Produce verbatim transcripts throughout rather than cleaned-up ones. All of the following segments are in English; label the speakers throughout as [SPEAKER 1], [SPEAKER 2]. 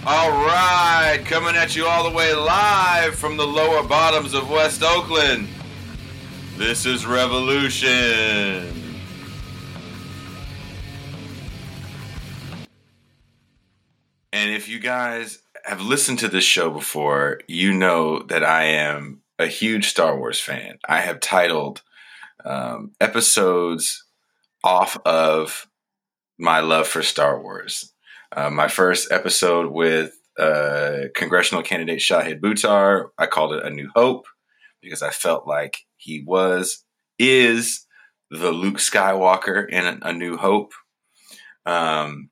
[SPEAKER 1] All right, coming at you all the way live from the lower bottoms of West Oakland. This is Revolution. And if you guys have listened to this show before, you know that I am a huge Star Wars fan. I have titled um, episodes off of my love for Star Wars. Uh, my first episode with uh, congressional candidate Shahid Buttar, I called it A New Hope because I felt like he was, is the Luke Skywalker in A New Hope. Um,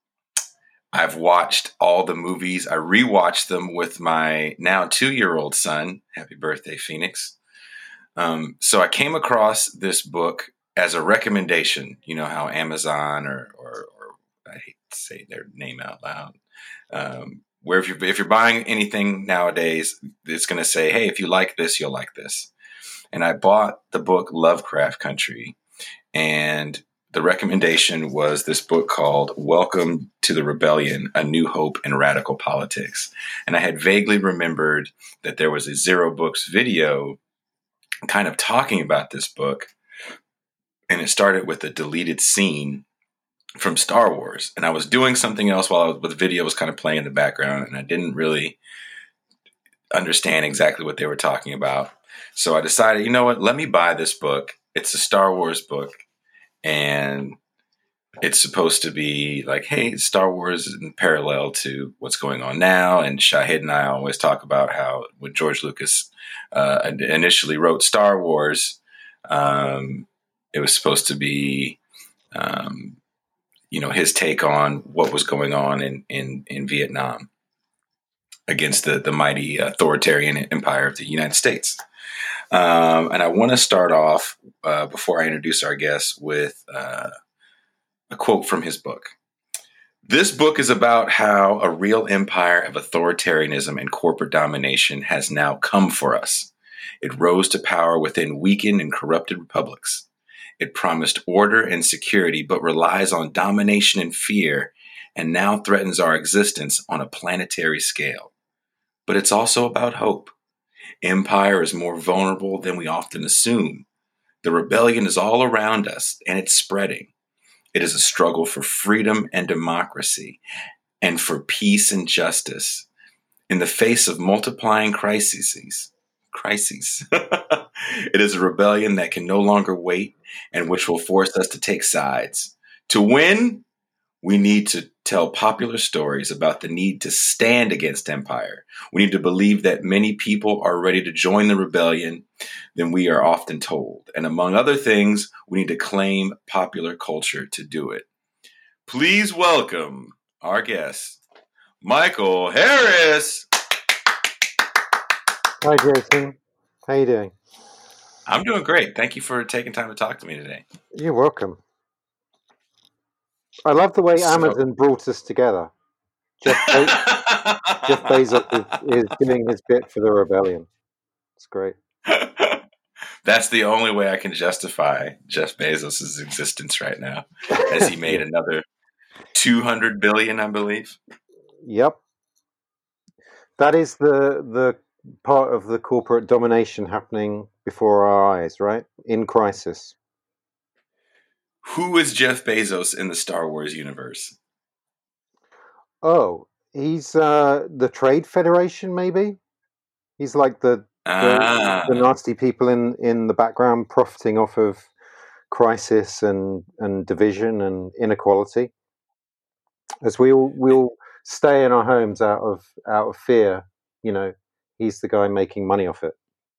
[SPEAKER 1] I've watched all the movies. I rewatched them with my now two-year-old son. Happy birthday, Phoenix. Um, so I came across this book as a recommendation. You know how Amazon or, or, or I hate to say their name out loud, um, where if you're, if you're buying anything nowadays, it's going to say, hey, if you like this, you'll like this. And I bought the book Lovecraft Country, and the recommendation was this book called Welcome to the Rebellion, A New Hope in Radical Politics. And I had vaguely remembered that there was a Zero Books video kind of talking about this book. And it started with a deleted scene from Star Wars. And I was doing something else while I was, the video was kind of playing in the background, and I didn't really understand exactly what they were talking about. So I decided, you know what, let me buy this book. It's a Star Wars book. And it's supposed to be like, hey, Star Wars is in parallel to what's going on now. And Shahid and I always talk about how when George Lucas uh, initially wrote Star Wars, um, it was supposed to be, um, you know, his take on what was going on in, in, in Vietnam against the, the mighty authoritarian empire of the United States. Um, and I want to start off, uh, before I introduce our guest, with uh, a quote from his book. This book is about how a real empire of authoritarianism and corporate domination has now come for us. It rose to power within weakened and corrupted republics. It promised order and security, but relies on domination and fear, and now threatens our existence on a planetary scale. But it's also about hope. Empire is more vulnerable than we often assume. The rebellion is all around us, and it's spreading. It is a struggle for freedom and democracy, and for peace and justice. In the face of multiplying crises, crises, it is a rebellion that can no longer wait, and which will force us to take sides. To win, we need to tell popular stories about the need to stand against empire. We need to believe that many people are ready to join the rebellion than we are often told. And among other things, we need to claim popular culture to do it. Please welcome our guest, Michael Harris.
[SPEAKER 2] Hi, Jason. How you doing?
[SPEAKER 1] I'm doing great. Thank you for taking time to talk to me today.
[SPEAKER 2] You're welcome. I love the way
[SPEAKER 1] So-
[SPEAKER 2] Amazon brought us together. Jeff, Be- Jeff Bezos is, is doing his bit for the rebellion. It's great.
[SPEAKER 1] That's the only way I can justify Jeff Bezos' existence right now, as he made another two hundred billion, I believe.
[SPEAKER 2] Yep. That is the the part of the corporate domination happening before our eyes, right? In crisis.
[SPEAKER 1] Who is Jeff Bezos in the Star Wars universe?
[SPEAKER 2] Oh, he's uh, the Trade Federation, maybe? He's like the the,
[SPEAKER 1] Ah,
[SPEAKER 2] the nasty people in, in the background profiting off of crisis and, and division and inequality. As we all we all stay in our homes out of out of fear, you know, he's the guy making money off it.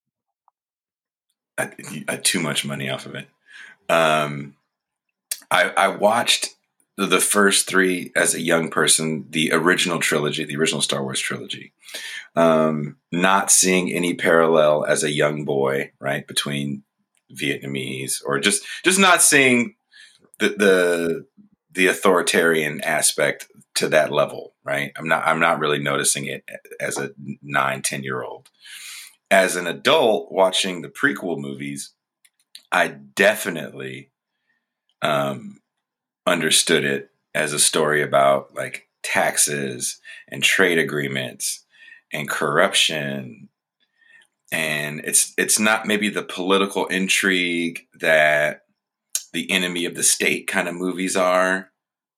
[SPEAKER 1] I, I, too much money off of it. Um, I, I watched the first three as a young person, the original trilogy, the original Star Wars trilogy. Um, not seeing any parallel as a young boy, right, between Vietnamese, or just just not seeing the the the authoritarian aspect to that level, right? I'm not I'm not really noticing it as a nine, ten year old. As an adult watching the prequel movies, I definitely um, understood it as a story about like taxes and trade agreements and corruption. And it's it's not maybe the political intrigue that the enemy of the state kind of movies are,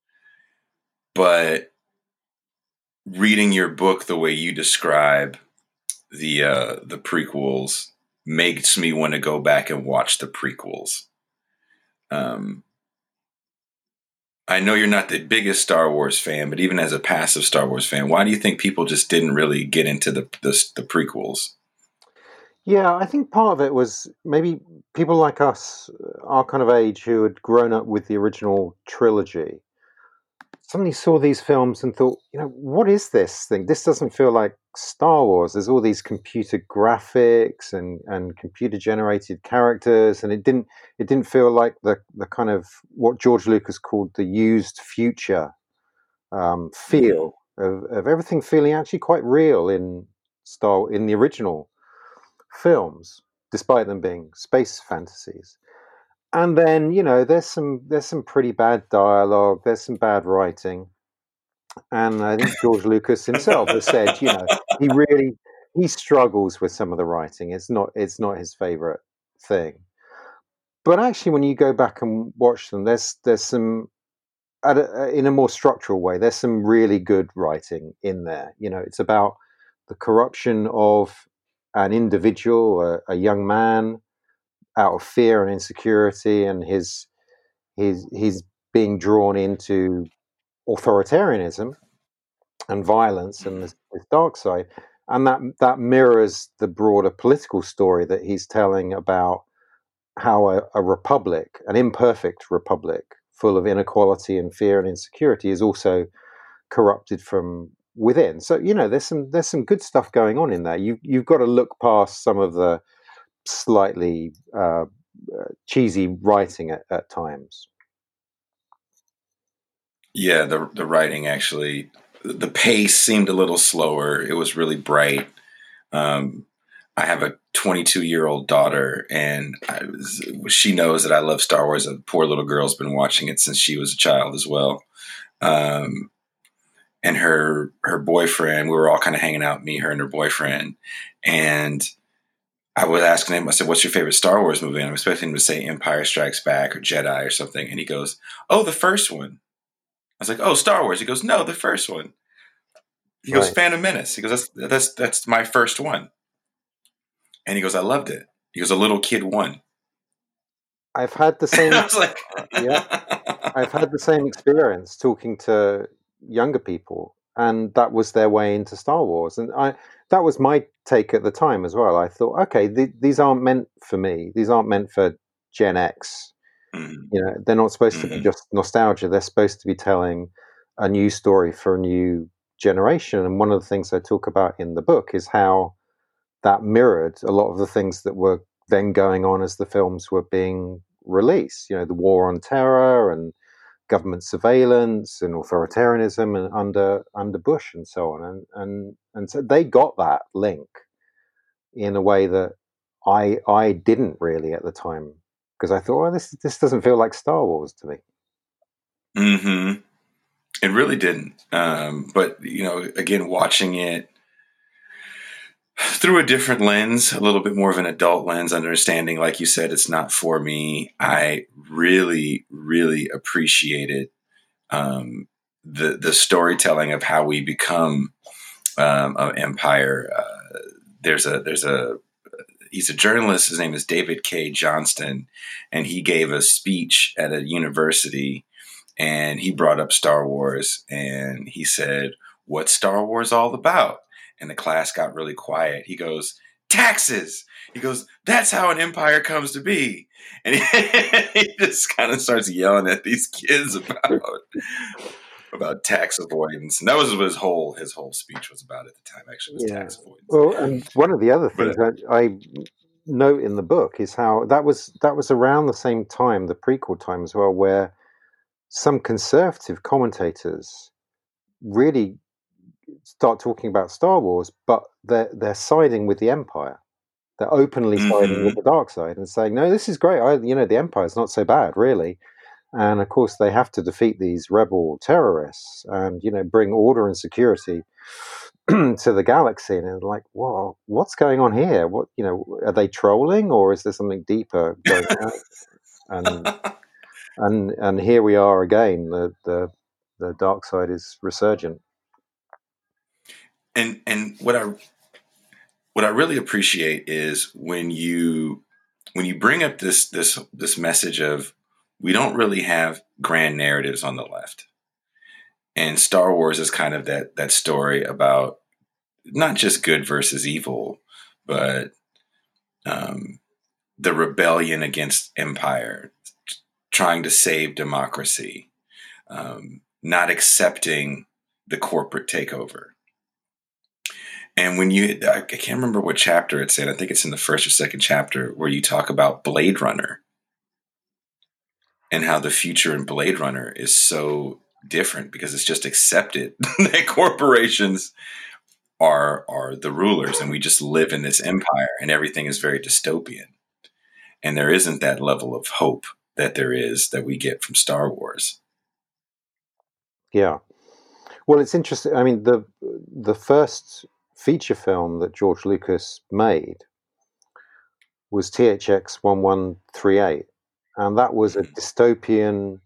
[SPEAKER 1] but reading your book the way you describe the uh, the prequels makes me want to go back and watch the prequels. Um, I know you're not the biggest Star Wars fan, but even as a passive Star Wars fan, why do you think people just didn't really get into the the, the prequels?
[SPEAKER 2] Yeah, I think part of it was maybe people like us, our kind of age, who had grown up with the original trilogy, suddenly saw these films and thought, you know, what is this thing? This doesn't feel like Star Wars. There's all these computer graphics and, and computer generated characters, and it didn't it didn't feel like the the kind of what George Lucas called the used future um, feel of, of everything feeling actually quite real in Star in the original films, despite them being space fantasies. And then, you know, there's some there's some pretty bad dialogue, there's some bad writing, and I think George Lucas himself has said, you know, he really he struggles with some of the writing. It's not it's not his favorite thing. But actually, when you go back and watch them, there's there's some at a, in a more structural way. There's some really good writing in there. You know, it's about the corruption of an individual, a, a young man, out of fear and insecurity, and his his he's being drawn into authoritarianism and violence and this, this dark side, and that that mirrors the broader political story that he's telling about how a, a republic, an imperfect republic, full of inequality and fear and insecurity, is also corrupted from within. So you know, there's some there's some good stuff going on in there. You you've got to look past some of the slightly uh, uh, cheesy writing at, at times.
[SPEAKER 1] Yeah, the the writing actually, the pace seemed a little slower. It was really bright. Um, I have a twenty-two year old daughter, and I was, she knows that I love Star Wars. A poor little girl's been watching it since she was a child as well. Um, and her her boyfriend, we were all kind of hanging out, me, her, and her boyfriend, and I was asking him, I said, what's your favorite Star Wars movie? And I'm expecting him to say Empire Strikes Back or Jedi or something. And he goes, oh, the first one. I was like, oh, Star Wars. He goes, no, the first one. He goes,
[SPEAKER 2] Right.
[SPEAKER 1] Phantom Menace. He goes, that's, that's, that's my first one. And he goes, I loved it. He goes, a little kid won.
[SPEAKER 2] I've had the same.
[SPEAKER 1] I was like,
[SPEAKER 2] yeah, I've had the same experience talking to younger people, and that was their way into Star Wars. And I, that was my take at the time as well. I thought, okay, th- these aren't meant for me. These aren't meant for Gen X.
[SPEAKER 1] mm-hmm.
[SPEAKER 2] You know, they're not supposed
[SPEAKER 1] mm-hmm.
[SPEAKER 2] to be just nostalgia. They're supposed to be telling a new story for a new generation. And one of the things I talk about in the book is how that mirrored a lot of the things that were then going on as the films were being released. You know, the war on terror and government surveillance and authoritarianism and under under Bush and so on. And and and so they got that link in a way that I I didn't really at the time, because I thought, well, this this doesn't feel like Star Wars to me.
[SPEAKER 1] Mm-hmm. It really didn't. Um, but you know, again, watching it through a different lens, a little bit more of an adult lens, understanding, like you said, it's not for me. I really, really appreciated um, the the storytelling of how we become um, an empire. Uh, there's a there's a he's a journalist. His name is David K. Johnston, and he gave a speech at a university, and he brought up Star Wars, and he said, "What's Star Wars all about?" And the class got really quiet. He goes, taxes. He goes, that's how an empire comes to be. And he, he just kind of starts yelling at these kids about about tax avoidance. And that was what his whole his whole speech was about at the time, actually, was
[SPEAKER 2] Yeah.
[SPEAKER 1] tax avoidance.
[SPEAKER 2] Well, and one of the other things
[SPEAKER 1] But,
[SPEAKER 2] that I note in the book is how that was that was around the same time, the prequel time as well, where some conservative commentators really start talking about Star Wars, but they're they're siding with the Empire. They're openly
[SPEAKER 1] mm-hmm.
[SPEAKER 2] siding with the dark side and saying, "No, this is great. I, you know, the Empire's not so bad, really." And of course, they have to defeat these rebel terrorists and, you know, bring order and security to the galaxy. And like, whoa, what's going on here? What, you know, are they trolling, or is there something deeper going on? And and and here we are again. The the the dark side is resurgent.
[SPEAKER 1] And and what I what I really appreciate is when you when you bring up this this this message of, we don't really have grand narratives on the left. And Star Wars is kind of that that story about not just good versus evil, but um, the rebellion against empire, trying to save democracy, um, not accepting the corporate takeover. And when you, I can't remember what chapter it's in. I think it's in the first or second chapter, where you talk about Blade Runner and how the future in Blade Runner is so different because it's just accepted that corporations are are the rulers, and we just live in this empire, and everything is very dystopian. And there isn't that level of hope that there is that we get from Star Wars.
[SPEAKER 2] Yeah. Well, it's interesting. I mean, the the first feature film that George Lucas made was T H X eleven thirty-eight, and that was a dystopian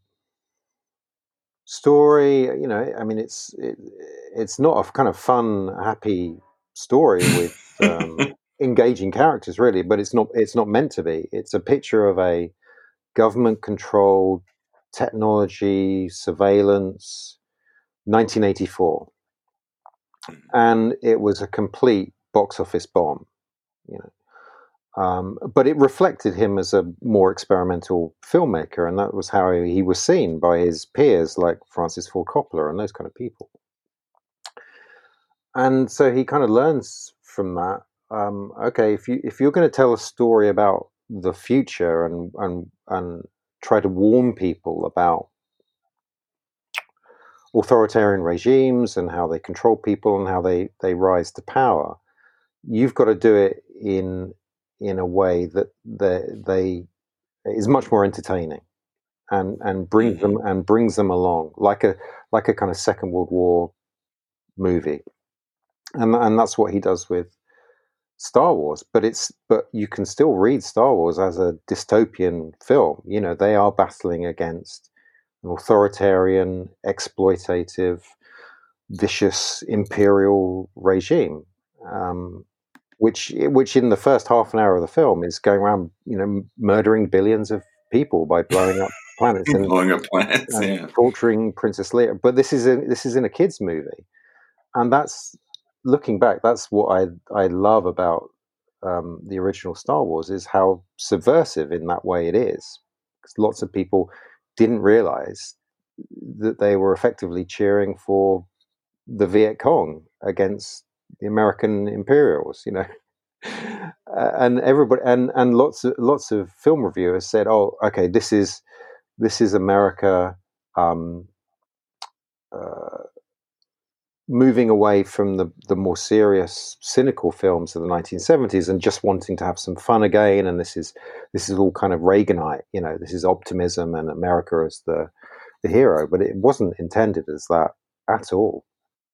[SPEAKER 2] story. You know, I mean, it's it, it's not a kind of fun, happy story with um, engaging characters, really, but it's not it's not meant to be. It's a picture of a government-controlled technology surveillance, nineteen eighty-four, and it was a complete box office bomb. You know. Um, but it reflected him as a more experimental filmmaker, and that was how he was seen by his peers like Francis Ford Coppola and those kind of people. And so he kind of learns from that. Um, okay, if you if you're going to tell a story about the future and and and try to warn people about authoritarian regimes and how they control people and how they they rise to power, you've got to do it in in a way that they, they is much more entertaining and and brings mm-hmm. them and brings them along like a like a kind of Second World War movie, and and that's what he does with Star Wars. But it's but you can still read Star Wars as a dystopian film. You know, they are battling against an authoritarian, exploitative, vicious imperial regime. Um, Which, which in the first half an hour of the film is going around, you know, murdering billions of people by blowing up planets and
[SPEAKER 1] blowing up planets,
[SPEAKER 2] and
[SPEAKER 1] yeah.
[SPEAKER 2] torturing Princess Leia. But this is a, this is in a kids' movie, and that's looking back. That's what I I love about um, the original Star Wars, is how subversive in that way it is. Because lots of people didn't realize that they were effectively cheering for the Viet Cong against the American Imperials, you know. Uh, and everybody and and lots of lots of film reviewers said, "Oh, okay, this is this is America um, uh, moving away from the the more serious, cynical films of the nineteen seventies and just wanting to have some fun again. And this is this is all kind of Reaganite, you know. This is optimism and America as the the hero." But it wasn't intended as that at all.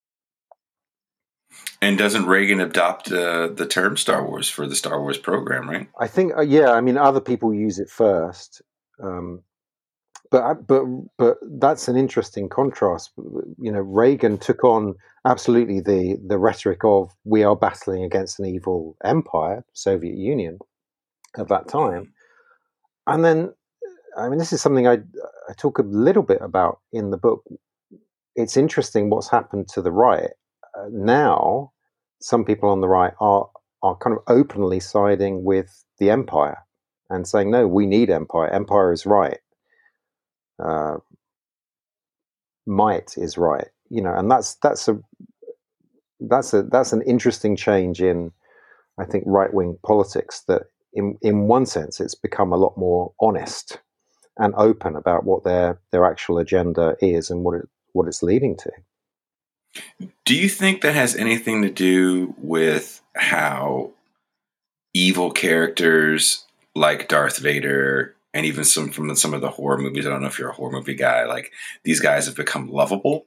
[SPEAKER 1] And doesn't Reagan adopt uh, the term Star Wars for the Star Wars program, right?
[SPEAKER 2] I think, uh, yeah. I mean, other people use it first, um, but but but that's an interesting contrast. You know, Reagan took on absolutely the the rhetoric of, we are battling against an evil empire, Soviet Union, at that time, and then, I mean, this is something I I talk a little bit about in the book. It's interesting what's happened to the right uh, now. Some people on the right are are kind of openly siding with the empire and saying, no, we need empire. Empire is right. Uh, might is right. You know, and that's that's a that's a that's an interesting change in, I think, right wing politics. That in in one sense, it's become a lot more honest and open about what their their actual agenda is and what it what it's leading to.
[SPEAKER 1] Do you think that has anything to do with how evil characters like Darth Vader and even some from some of the horror movies. I don't know if you're a horror movie guy. Like, these guys have become lovable.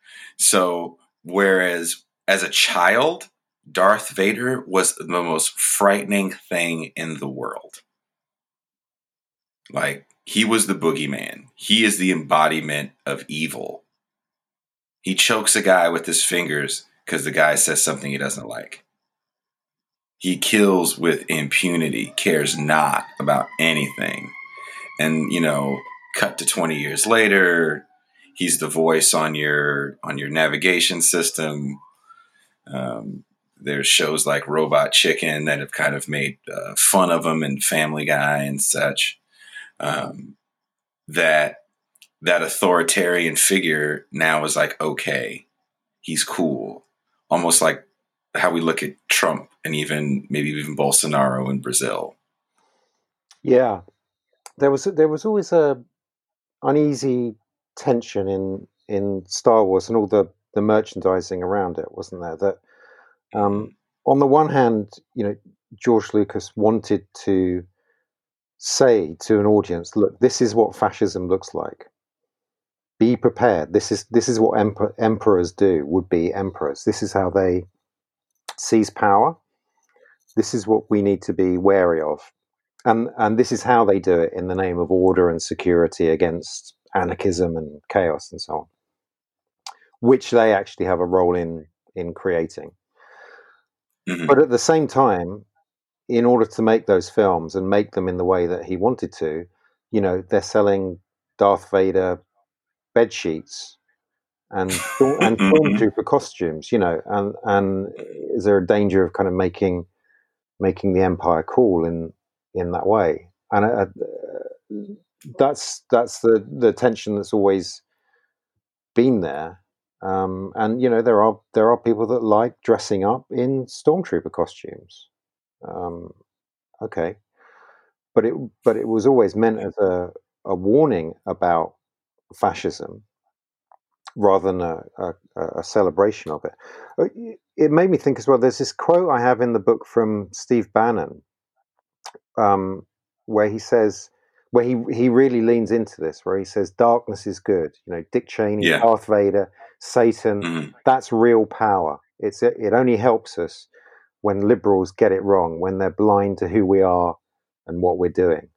[SPEAKER 1] So whereas as a child, Darth Vader was the most frightening thing in the world. Like, he was the boogeyman. He is the embodiment of evil. He chokes a guy with his fingers because the guy says something he doesn't like. He kills with impunity, cares not about anything. And, you know, cut to twenty years later, he's the voice on your on your navigation system. Um, there's shows like Robot Chicken that have kind of made uh, fun of him, and Family Guy and such. Um, that that authoritarian figure now is like, okay, he's cool. Almost like how we look at Trump and even maybe even Bolsonaro in Brazil.
[SPEAKER 2] Yeah, there was there was always a uneasy tension in in Star Wars and all the the merchandising around it, wasn't there? That um, mm-hmm. on the one hand, you know, George Lucas wanted to say to an audience, look, this is what fascism looks like. Be prepared. This is this is what emper- emperors do, would be emperors. This is how they seize power. This is what we need to be wary of. And and this is how they do it, in the name of order and security against anarchism and chaos and so on, which they actually have a role in in creating. Mm-hmm. But at the same time, in order to make those films and make them in the way that he wanted to, you know, they're selling Darth Vader bed sheets and and stormtrooper costumes, you know, and and is there a danger of kind of making making the Empire cool in in that way? And uh, that's that's the the tension that's always been there. Um, and you know, there are there are people that like dressing up in stormtrooper costumes. Um, okay, but it but it was always meant as a a warning about fascism, rather than a, a, a celebration of it. It made me think as well. There's this quote I have in the book from Steve Bannon, um, where he says, where he he really leans into this, where he says, "Darkness is good." You know, Dick Cheney, yeah. Darth Vader, Satan. Mm-hmm. That's real power. It's it only helps us when liberals get it wrong, when they're blind to who we are and what we're doing.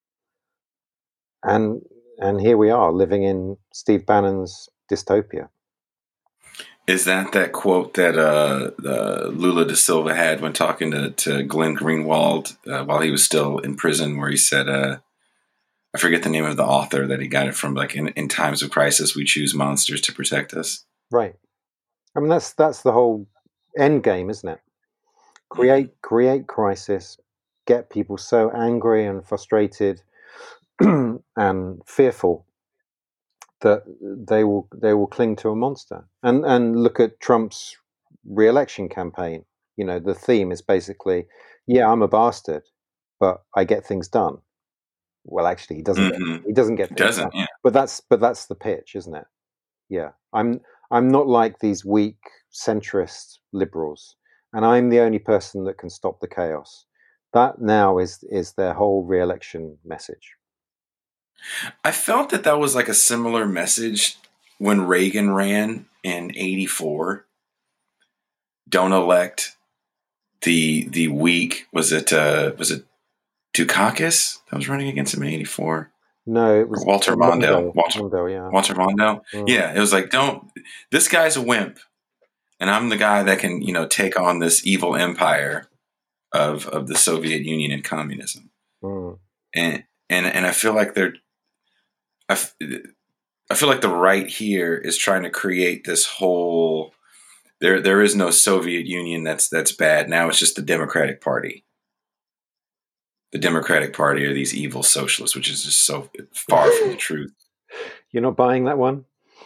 [SPEAKER 2] And and here we are, living in Steve Bannon's dystopia.
[SPEAKER 1] Is that that quote that uh, uh, Lula da Silva had when talking to, to Glenn Greenwald uh, while he was still in prison, where he said, uh, I forget the name of the author that he got it from, like, in, in times of crisis, we choose monsters to protect us.
[SPEAKER 2] Right. I mean, that's that's the whole end game, isn't it? Create, mm-hmm. create crisis, get people so angry and frustrated and fearful that they will they will cling to a monster. And and look at Trump's re-election campaign. You know, the theme is basically, yeah, I'm a bastard, but I get things done. Well, actually, he doesn't. Mm-hmm. Get, he doesn't get things
[SPEAKER 1] doesn't,
[SPEAKER 2] done.
[SPEAKER 1] Yeah.
[SPEAKER 2] But that's but that's the pitch, isn't it? Yeah, I'm I'm not like these weak centrist liberals, and I'm the only person that can stop the chaos. That now is is their whole re-election message.
[SPEAKER 1] I felt that that was like a similar message when Reagan ran in eighty-four. Don't elect the the weak. Was it uh, was it Dukakis that was running against him in eighty-four?
[SPEAKER 2] No, it was
[SPEAKER 1] or Walter Mondale. Walter
[SPEAKER 2] Mondale, yeah.
[SPEAKER 1] Walter Mondale. Mm. Yeah, it was like, don't. This guy's a wimp, and I'm the guy that can, you know, take on this evil empire of of the Soviet Union and communism. Mm. And and and I feel like they're. I, f- I feel like the right here is trying to create this whole. There there is no Soviet Union that's that's bad. Now it's just the Democratic Party. The Democratic Party are these evil socialists, which is just so far from the truth.
[SPEAKER 2] You're not buying that one?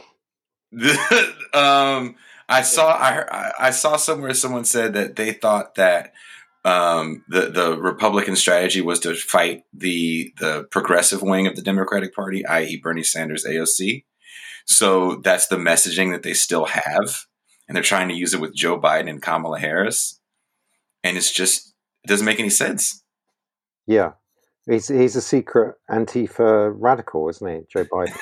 [SPEAKER 1] um, I saw I I saw somewhere someone said that they thought that um, the the Republican strategy was to fight the the progressive wing of the Democratic Party, that is. Bernie Sanders, A O C. So that's the messaging that they still have, and they're trying to use it with Joe Biden and Kamala Harris, and it's just it doesn't make any sense.
[SPEAKER 2] Yeah, He's he's a secret Antifa radical, isn't he, Joe Biden?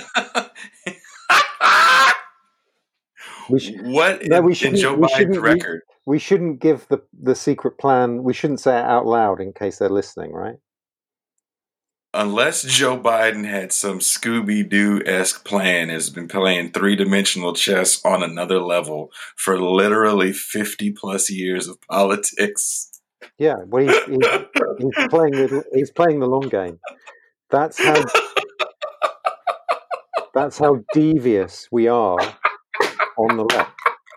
[SPEAKER 2] We sh-
[SPEAKER 1] what
[SPEAKER 2] no, we
[SPEAKER 1] in, in
[SPEAKER 2] shouldn't.
[SPEAKER 1] Joe
[SPEAKER 2] We
[SPEAKER 1] Biden's
[SPEAKER 2] shouldn't. We,
[SPEAKER 1] record?
[SPEAKER 2] we shouldn't give the the secret plan. We shouldn't say it out loud in case they're listening, right?
[SPEAKER 1] Unless Joe Biden had some Scooby Doo esque plan, has been playing three dimensional chess on another level for literally fifty plus years of politics.
[SPEAKER 2] Yeah. Well, he's he's, he's playing the he's playing the long game. That's how that's how devious we are on the left.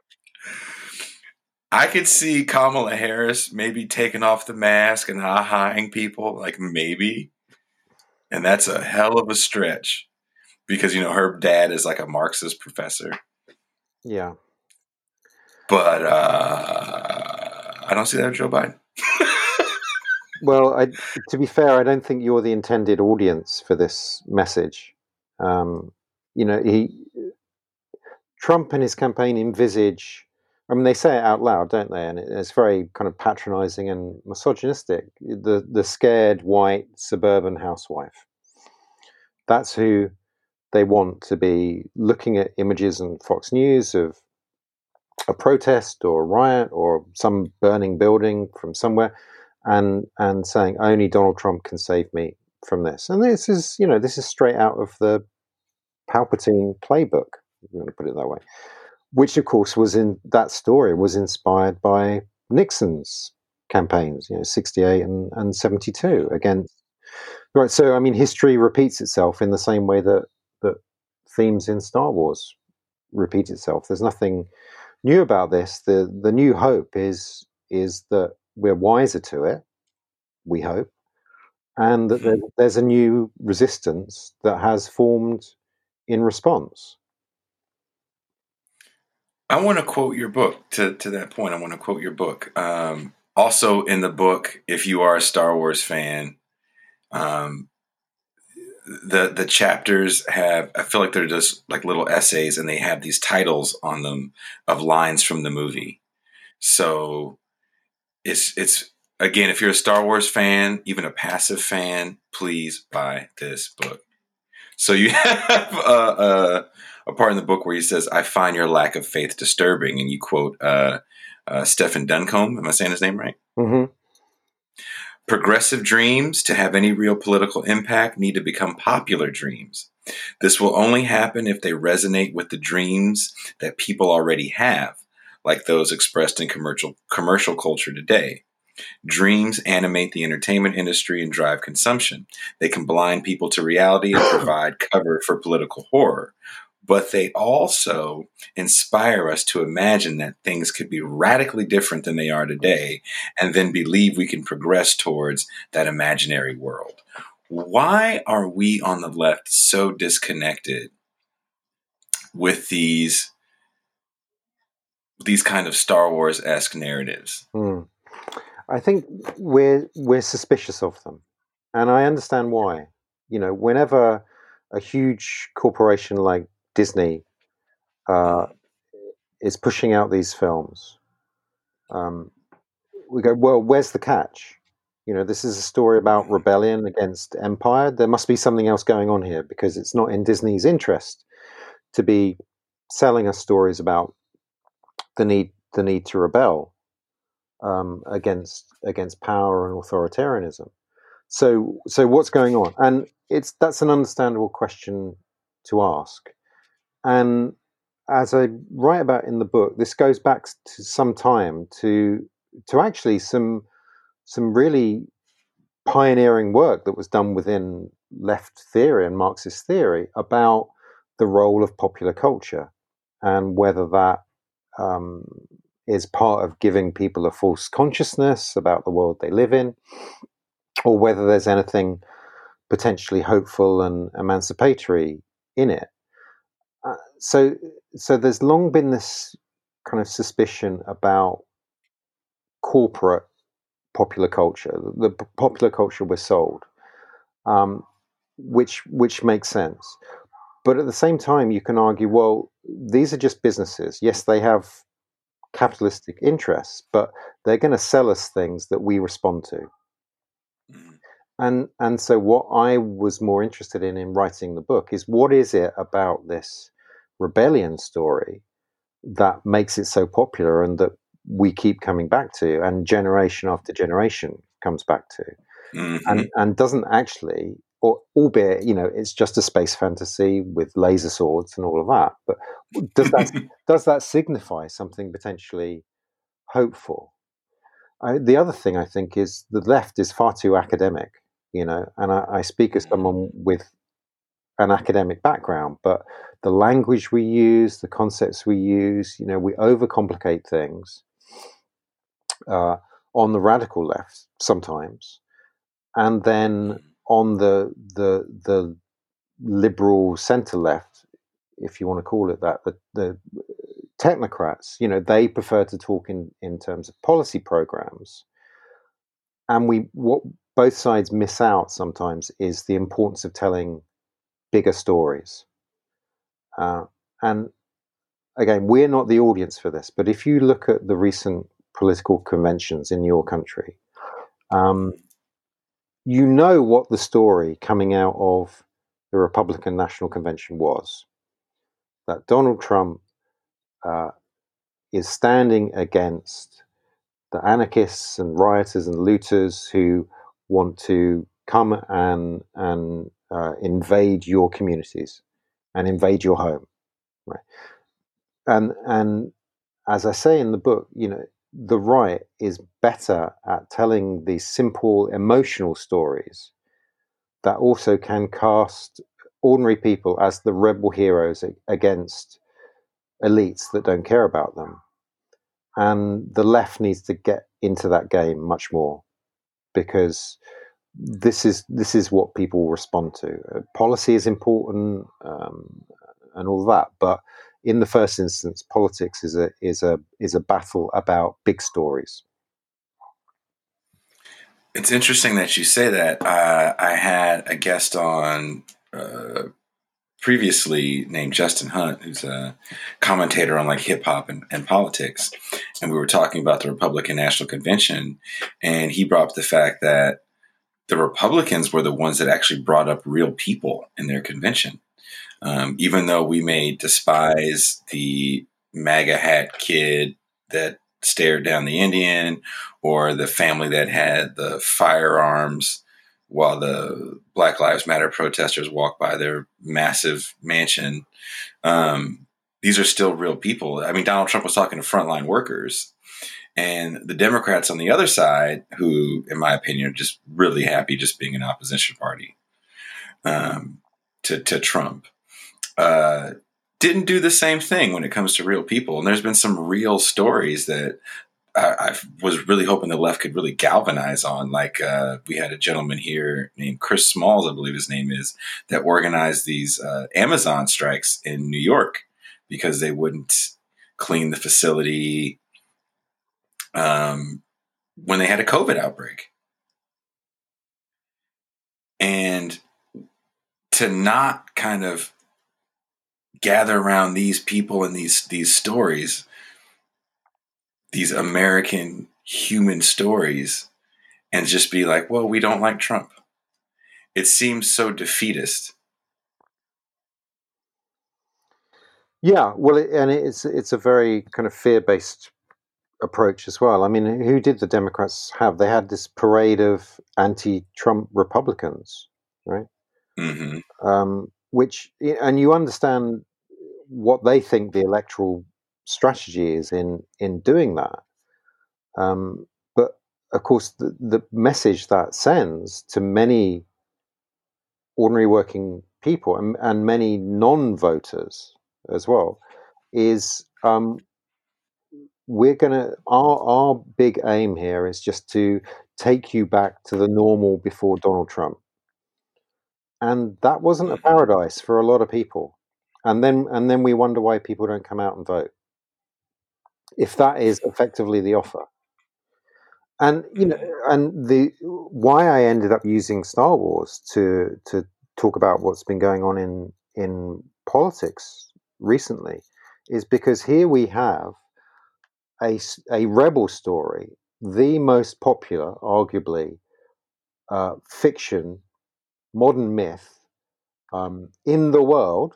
[SPEAKER 1] I could see Kamala Harris maybe taking off the mask and ha-haing people, like maybe. And that's a hell of a stretch because, you know, her dad is like a Marxist professor.
[SPEAKER 2] Yeah.
[SPEAKER 1] But uh, I don't see that with Joe Biden.
[SPEAKER 2] Well, I, to be fair, I don't think you're the intended audience for this message. Um, you know, he Trump and his campaign envisage. I mean, they say it out loud, don't they? And it's very kind of patronizing and misogynistic. The the scared white suburban housewife. That's who they want to be looking at images on Fox News of a protest or a riot or some burning building from somewhere, and and saying only Donald Trump can save me from this. And this is, you know, this is straight out of the Palpatine playbook, if you want to put it that way. Which, of course, was in that story was inspired by Nixon's campaigns, you know, sixty-eight and, and seventy-two against. Right. So, I mean, history repeats itself in the same way that that themes in Star Wars repeat itself. There's nothing new about this. The the new hope is is that we're wiser to it, we hope, and that there, there's a new resistance that has formed in response.
[SPEAKER 1] I want to quote your book to, to that point. I want to quote your book. Um, also in the book, if you are a Star Wars fan, um, the the chapters have, I feel like they're just like little essays and they have these titles on them of lines from the movie. So it's it's again, if you're a Star Wars fan, even a passive fan, please buy this book. So you have uh, uh, a part in the book where he says, "I find your lack of faith disturbing," and you quote uh, uh, Stephen Duncombe. Am I saying his name right?
[SPEAKER 2] Mm-hmm.
[SPEAKER 1] Progressive dreams, to have any real political impact, need to become popular dreams. This will only happen if they resonate with the dreams that people already have, like those expressed in commercial commercial culture today. Dreams animate the entertainment industry and drive consumption. They can blind people to reality and provide cover for political horror. But they also inspire us to imagine that things could be radically different than they are today, and then believe we can progress towards that imaginary world. Why are we on the left so disconnected with these these kind of Star Wars-esque narratives?
[SPEAKER 2] Mm. I think we're we're suspicious of them, and I understand why. You know, whenever a huge corporation like Disney uh, is pushing out these films, um, we go, well, where's the catch? You know, this is a story about rebellion against empire. There must be something else going on here, because it's not in Disney's interest to be selling us stories about the need the need to rebel um, against against power and authoritarianism. So so what's going on? And it's that's an understandable question to ask. And as I write about in the book, this goes back to some time to to actually some some really pioneering work that was done within left theory and Marxist theory about the role of popular culture and whether that um, is part of giving people a false consciousness about the world they live in, or whether there's anything potentially hopeful and emancipatory in it. Uh, so, so there's long been this kind of suspicion about corporate popular culture, the popular culture we're sold, um, which which makes sense. But at the same time, you can argue, well, these are just businesses. Yes, they have capitalistic interests, but they're going to sell us things that we respond to. and and so what I was more interested in in writing the book is, what is it about this rebellion story that makes it so popular and that we keep coming back to, and generation after generation comes back to,
[SPEAKER 1] Mm-hmm.
[SPEAKER 2] and and doesn't actually, or albeit, you know, it's just a space fantasy with laser swords and all of that, but does that does that signify something potentially hopeful? I, the other thing I think is the left is far too academic, you know, and I, I speak as someone with an academic background, but the language we use, the concepts we use, you know, we overcomplicate things uh, on the radical left sometimes, and then on the the the liberal center left, if you want to call it that, the, the technocrats, you know, they prefer to talk in in terms of policy programs, and we what both sides miss out sometimes is the importance of telling bigger stories. Uh, and again, we're not the audience for this, but if you look at the recent political conventions in your country, um, you know what the story coming out of the Republican National Convention was. That Donald Trump uh, is standing against the anarchists and rioters and looters who want to come and and uh, invade your communities and invade your home, right? And and as I say in the book, you know, the right is better at telling these simple emotional stories that also can cast ordinary people as the rebel heroes against elites that don't care about them. And the left needs to get into that game much more, because this is this is what people respond to. Uh, policy is important, um, and all that, but in the first instance, politics is a is a is a battle about big stories.
[SPEAKER 1] It's interesting that you say that. Uh, I had a guest on uh, previously named Justin Hunt, who's a commentator on like hip hop and, and politics. And we were talking about the Republican National Convention. And he brought up the fact that the Republicans were the ones that actually brought up real people in their convention. Um, even though we may despise the MAGA hat kid that stared down the Indian, or the family that had the firearms while the Black Lives Matter protesters walked by their massive mansion. Um, these are still real people. I mean, Donald Trump was talking to frontline workers, and the Democrats on the other side, who, in my opinion, are just really happy just being an opposition party um, to, to Trump, uh, didn't do the same thing when it comes to real people. And there's been some real stories that I, I was really hoping the left could really galvanize on. Like uh, we had a gentleman here named Chris Smalls, I believe his name is, that organized these uh, Amazon strikes in New York because they wouldn't clean the facility um, when they had a COVID outbreak. And to not kind of gather around these people and these these stories, these American human stories, and just be like, well, we don't like Trump. It seems so defeatist.
[SPEAKER 2] Yeah, well, it, and it's it's a very kind of fear-based approach as well. I mean, who did the Democrats have? They had this parade of anti-Trump Republicans, right?
[SPEAKER 1] Mm-hmm.
[SPEAKER 2] Um, which, and you understand what they think the electoral strategy is in in doing that. Um, but of course, the, the message that sends to many ordinary working people and, and many non-voters as well is um, we're going to, our, our big aim here is just to take you back to the normal before Donald Trump. And that wasn't a paradise for a lot of people. And then, and then we wonder why people don't come out and vote, if that is effectively the offer. And you know, and the why I ended up using Star Wars to to talk about what's been going on in in politics recently is because here we have a a rebel story, the most popular, arguably, uh, fiction, modern myth um, in the world,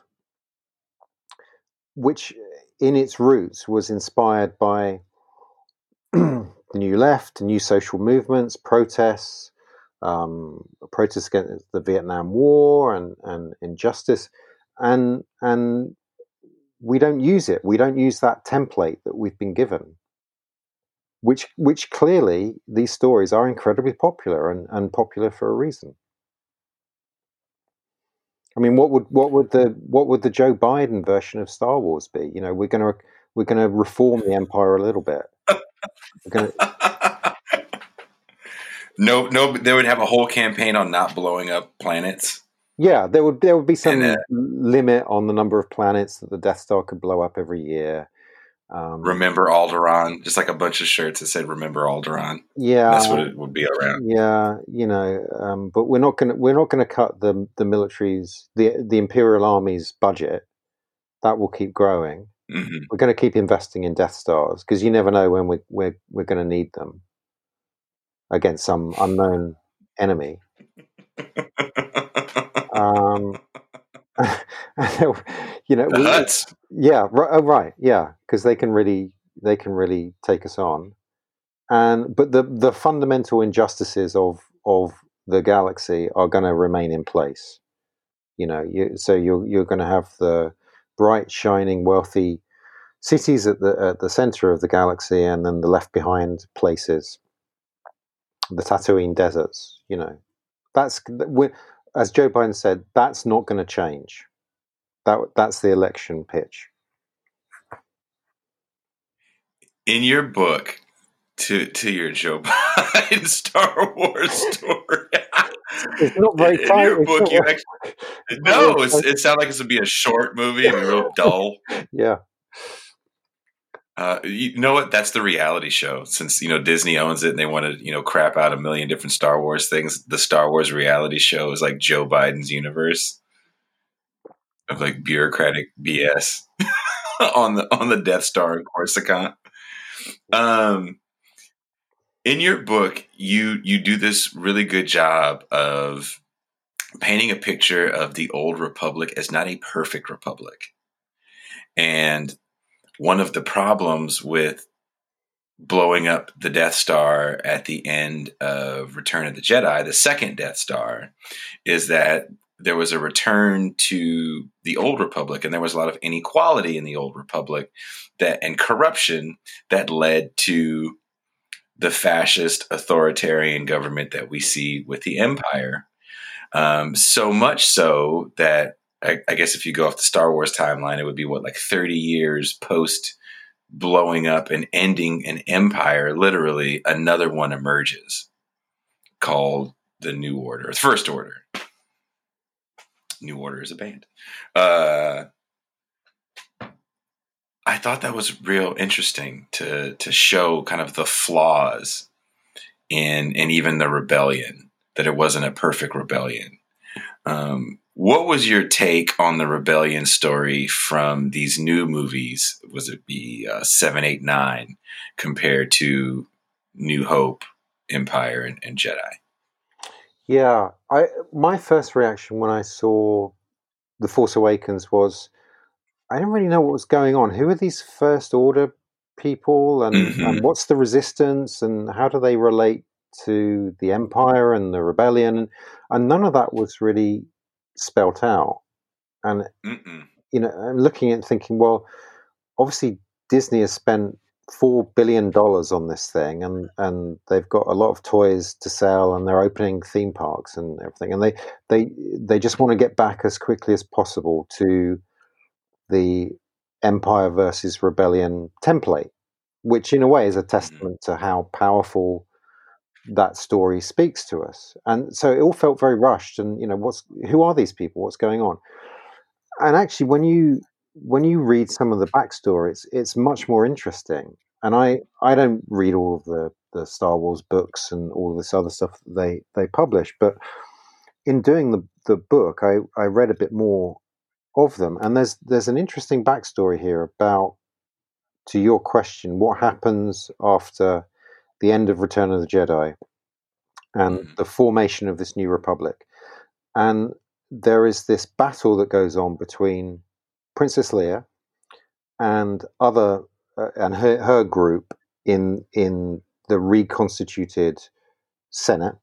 [SPEAKER 2] which in its roots was inspired by the New Left, new social movements, protests, um, protests against the Vietnam War and, and injustice, and and we don't use it. We don't use that template that we've been given, which which clearly these stories are incredibly popular and, and popular for a reason. I mean, what would what would the what would the Joe Biden version of Star Wars be? You know, we're gonna we're gonna reform the Empire a little bit. We're gonna
[SPEAKER 1] no, no, they would have a whole campaign on not blowing up planets.
[SPEAKER 2] Yeah, there would there would be some
[SPEAKER 1] And, uh,
[SPEAKER 2] limit on the number of planets that the Death Star could blow up every year. Um,
[SPEAKER 1] Remember Alderaan, just like a bunch of shirts that said "Remember Alderaan."
[SPEAKER 2] yeah,
[SPEAKER 1] That's what it would be around.
[SPEAKER 2] yeah, you know, um, but we're not going to we're not going to cut the the military's the the Imperial Army's budget. That will keep growing.
[SPEAKER 1] Mm-hmm.
[SPEAKER 2] We're going to keep investing in Death Stars because you never know when we we're we're going to need them against some unknown enemy. um, you know,
[SPEAKER 1] the
[SPEAKER 2] we,
[SPEAKER 1] Hutts.
[SPEAKER 2] Yeah, right, oh, right, yeah, because they can really they can really take us on, and but the the fundamental injustices of of the galaxy are going to remain in place. You know, you, so you're you're going to have the bright, shining, wealthy cities at the at the center of the galaxy, and then the left behind places, the Tatooine deserts. You know, that's as Joe Biden said, that's not going to change. That that's the election pitch.
[SPEAKER 1] In your book, to to your Joe Biden Star Wars story,
[SPEAKER 2] it's not very
[SPEAKER 1] in
[SPEAKER 2] tight.
[SPEAKER 1] your
[SPEAKER 2] It's
[SPEAKER 1] book,
[SPEAKER 2] not
[SPEAKER 1] you
[SPEAKER 2] very,
[SPEAKER 1] actually
[SPEAKER 2] it's
[SPEAKER 1] no,
[SPEAKER 2] very
[SPEAKER 1] it's, it sounded like this would be a short movie. It'd be real dull.
[SPEAKER 2] Yeah.
[SPEAKER 1] Uh, you know what? That's the reality show. Since you know Disney owns it, and they want to you know crap out a million different Star Wars things. The Star Wars reality show is like Joe Biden's universe of like bureaucratic B S on the on the Death Star in Coruscant. Um, in your book, you you do this really good job of painting a picture of the old republic as not a perfect republic. And one of the problems with blowing up the Death Star at the end of Return of the Jedi, the second Death Star, is that there was a return to the old republic, and there was a lot of inequality in the old republic that and corruption that led to the fascist authoritarian government that we see with the Empire. Um, so much so that I, I guess if you go off the Star Wars timeline, it would be what, like thirty years post blowing up and ending an empire. Literally, another one emerges called the New Order, the First Order. New Order is a band. Uh, I thought that was real interesting to to show kind of the flaws in and even the rebellion, that it wasn't a perfect rebellion. Um, what was your take on the rebellion story from these new movies? Was it be uh, seven, eight, nine compared to New Hope, Empire, and, and Jedi?
[SPEAKER 2] Yeah, I my first reaction when I saw The Force Awakens was I didn't really know what was going on. Who are these First Order people, and,
[SPEAKER 1] Mm-hmm.
[SPEAKER 2] and what's the resistance, and how do they relate to the Empire and the rebellion? And none of that was really spelt out. And
[SPEAKER 1] Mm-mm.
[SPEAKER 2] you know, I'm looking at thinking, well, obviously Disney has spent four billion dollars on this thing, and, and they've got a lot of toys to sell, and they're opening theme parks and everything, and they they they just want to get back as quickly as possible to the Empire versus Rebellion template, which in a way is a testament to how powerful that story speaks to us. And so it all felt very rushed. And you know, what's who are these people? What's going on? And actually, when you when you read some of the backstory, it's it's much more interesting. And I I don't read all of the the Star Wars books and all of this other stuff that they they publish, but in doing the the book, I I read a bit more of them, and there's there's an interesting backstory here about, to your question, what happens after the end of Return of the Jedi and
[SPEAKER 1] Mhm.
[SPEAKER 2] the formation of this new republic. And there is this battle that goes on between Princess Leia and other uh, and her, her group in in the reconstituted Senate,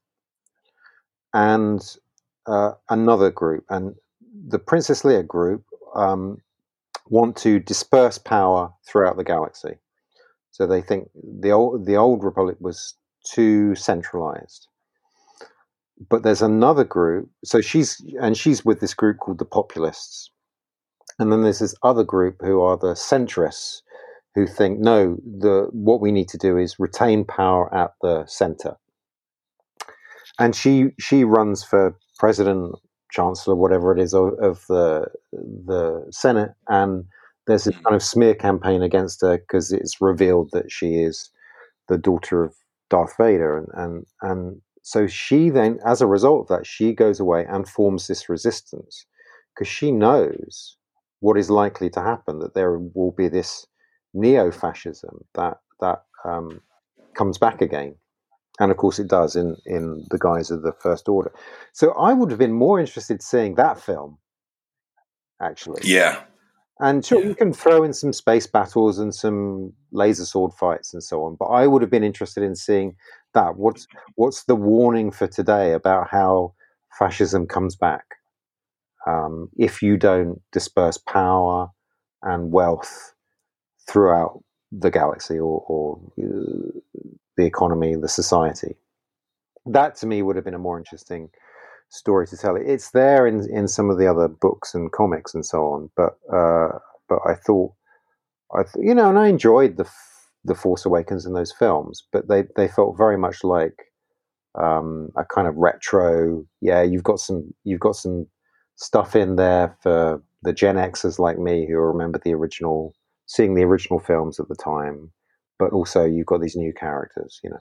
[SPEAKER 2] and uh, another group, and the Princess Leia group um, want to disperse power throughout the galaxy. So they think the old the old Republic was too centralized. But there's another group. So she's and she's with this group called the Populists, and then there's this other group who are the centrists, who think no, the what we need to do is retain power at the center. And she she runs for president, chancellor, whatever it is, of, of the the Senate, and there's this
[SPEAKER 1] Mhm.
[SPEAKER 2] kind of smear campaign against her because it's revealed that she is the daughter of Darth Vader, and and and so she then, as a result of that, she goes away and forms this resistance because she knows what is likely to happen, that there will be this neo-fascism that that um, comes back again. And of course, it does in, in the guise of the First Order. So I would have been more interested seeing that film, actually.
[SPEAKER 1] Yeah.
[SPEAKER 2] And sure,
[SPEAKER 1] Yeah.
[SPEAKER 2] you can throw in some space battles and some laser sword fights and so on. But I would have been interested in seeing that. What's what's the warning for today about how fascism comes back um, if you don't disperse power and wealth throughout the galaxy, or, or uh, the economy, the society? That to me would have been a more interesting story to tell. It's there in in some of the other books and comics and so on, but uh, but I thought I th- you know, and I enjoyed the the Force Awakens in those films, but they they felt very much like um, a kind of retro. Yeah, you've got some you've got some stuff in there for the Gen Xers like me who remember the original, seeing the original films at the time, but also you've got these new characters, you know.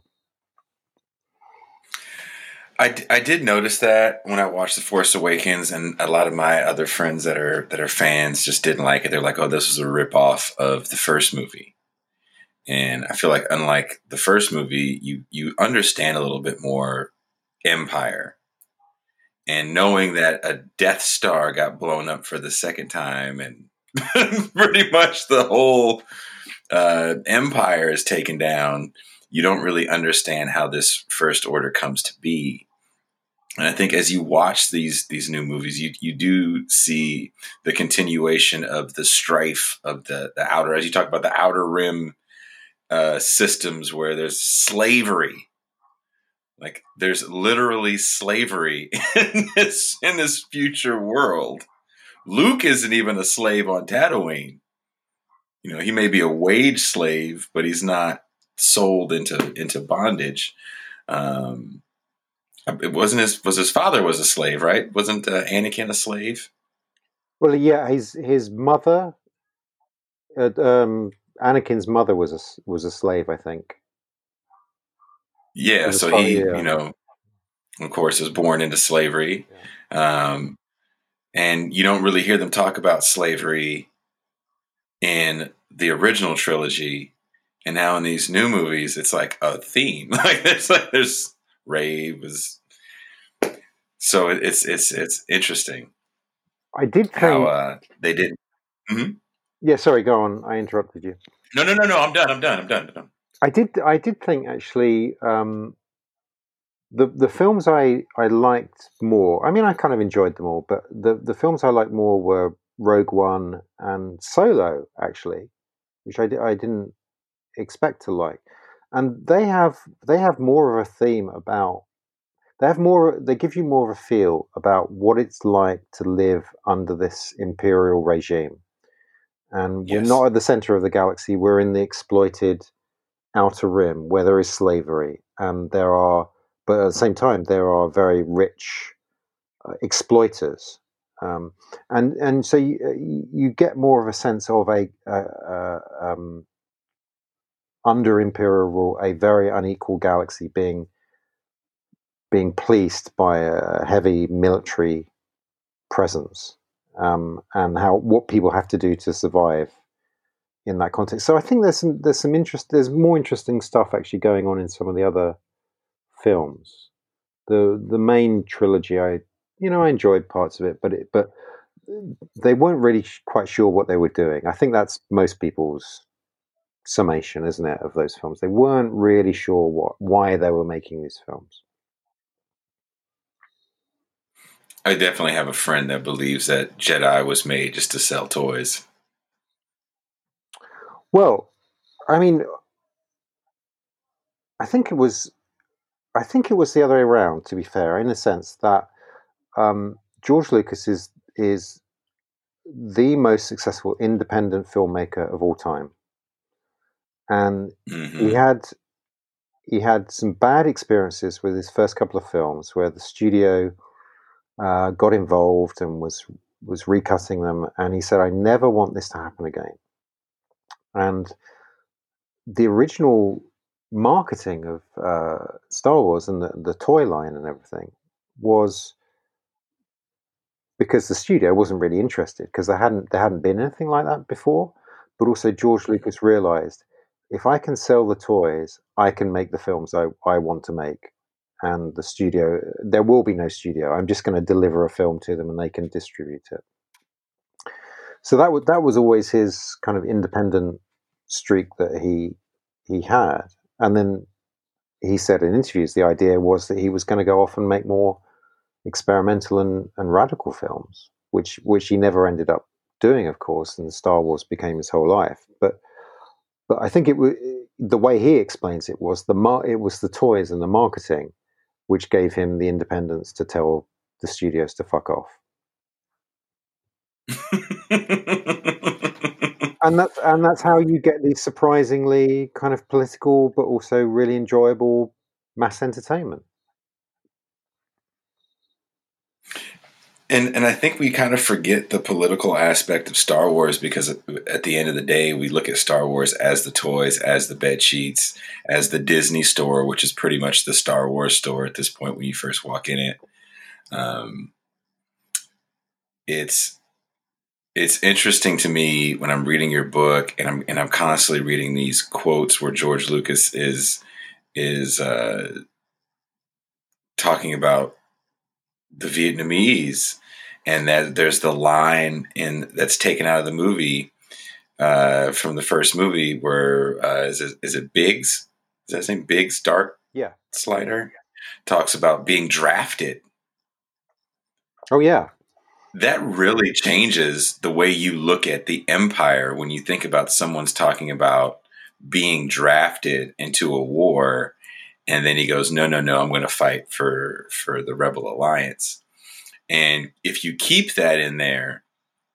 [SPEAKER 1] I, d- I did notice that when I watched The Force Awakens, and a lot of my other friends that are that are fans just didn't like it. They're like, "Oh, this was a ripoff of the first movie." And I feel like, unlike the first movie, you you understand a little bit more Empire, and knowing that a Death Star got blown up for the second time, and pretty much the whole uh, Empire is taken down. You don't really understand how this First Order comes to be. And I think as you watch these these new movies, you you do see the continuation of the strife of the the outer, as you talk about the outer rim uh, systems, where there's slavery. Like, there's literally slavery in this in this future world. Luke isn't even a slave on Tatooine. You know, he may be a wage slave, but he's not sold into into bondage. Um, it wasn't his was his father was a slave, right? Wasn't uh, Anakin a slave?
[SPEAKER 2] Well, yeah, his his mother, uh, um, Anakin's mother was a s- was a slave, I think.
[SPEAKER 1] Yeah,
[SPEAKER 2] As
[SPEAKER 1] so
[SPEAKER 2] far,
[SPEAKER 1] he, you
[SPEAKER 2] yeah,
[SPEAKER 1] know, of course, was born into slavery,
[SPEAKER 2] yeah.
[SPEAKER 1] um, and you don't really hear them talk about slavery in the original trilogy, and now in these new movies, it's like a theme. Like, there's like there's Rey was, so it's it's it's interesting
[SPEAKER 2] I did
[SPEAKER 1] how
[SPEAKER 2] think.
[SPEAKER 1] uh, they did. Mhm.
[SPEAKER 2] Yeah, sorry, go on. I interrupted you.
[SPEAKER 1] No, no, no, no. I'm done. I'm done. I'm done. I'm done.
[SPEAKER 2] I did. I did think actually. Um, the the films I I liked more. I mean, I kind of enjoyed them all, but the the films I liked more were Rogue One and Solo, actually, which I di- I didn't expect to like. And they have they have more of a theme about. They have more. They give you more of a feel about what it's like to live under this imperial regime. And we're
[SPEAKER 1] Yes.
[SPEAKER 2] not at the center of the galaxy. We're in the exploited outer rim where there is slavery, and there are, but at the same time, there are very rich uh, exploiters. Um, and and so you, you get more of a sense of a uh, uh, um, under imperial rule, a very unequal galaxy being being policed by a heavy military presence, um, and how what people have to do to survive in that context. So I think there's some there's some interest there's more interesting stuff actually going on in some of the other films. The the main trilogy, I you know I enjoyed parts of it, but it, but they weren't really quite sure what they were doing. I think that's most people's summation, isn't it, of those films? They weren't really sure what why they were making these films.
[SPEAKER 1] I definitely have a friend that believes that Jedi was made just to sell toys.
[SPEAKER 2] Well, I mean, I think it was. I think it was the other way around. To be fair, in a sense that um, George Lucas is is the most successful independent filmmaker of all time, and
[SPEAKER 1] Mm-hmm.
[SPEAKER 2] he had he had some bad experiences with his first couple of films, where the studio uh, got involved and was was recutting them, and he said, "I never want this to happen again." And the original marketing of uh, Star Wars and the, the toy line and everything was because the studio wasn't really interested, because there hadn't there hadn't been anything like that before. But also George Lucas realized, if I can sell the toys, I can make the films I, I want to make. And the studio, there will be no studio. I'm just going to deliver a film to them and they can distribute it. So that was that was always his kind of independent streak that he he had. And then he said in interviews, the idea was that he was going to go off and make more experimental and, and radical films, which which he never ended up doing, of course, and Star Wars became his whole life. But but I think it was the way he explains it was the mar- it was the toys and the marketing which gave him the independence to tell the studios to fuck off. And that's and that's how you get these surprisingly kind of political, but also really enjoyable mass entertainment.
[SPEAKER 1] And and I think we kind of forget the political aspect of Star Wars, because at the end of the day, we look at Star Wars as the toys, as the bed sheets, as the Disney store, which is pretty much the Star Wars store at this point when you first walk in it. Um, it's it's interesting to me when I'm reading your book, and I'm and I'm constantly reading these quotes where George Lucas is is uh, talking about the Vietnamese, and that there's the line in that's taken out of the movie uh, from the first movie where uh, is it is it Biggs? Is that his name? Biggs Dark
[SPEAKER 2] Yeah.
[SPEAKER 1] Slider talks about being drafted.
[SPEAKER 2] Oh yeah.
[SPEAKER 1] That really changes the way you look at the Empire when you think about someone's talking about being drafted into a war, and then he goes, "No, no, no, I'm going to fight for for the Rebel Alliance." And if you keep that in there,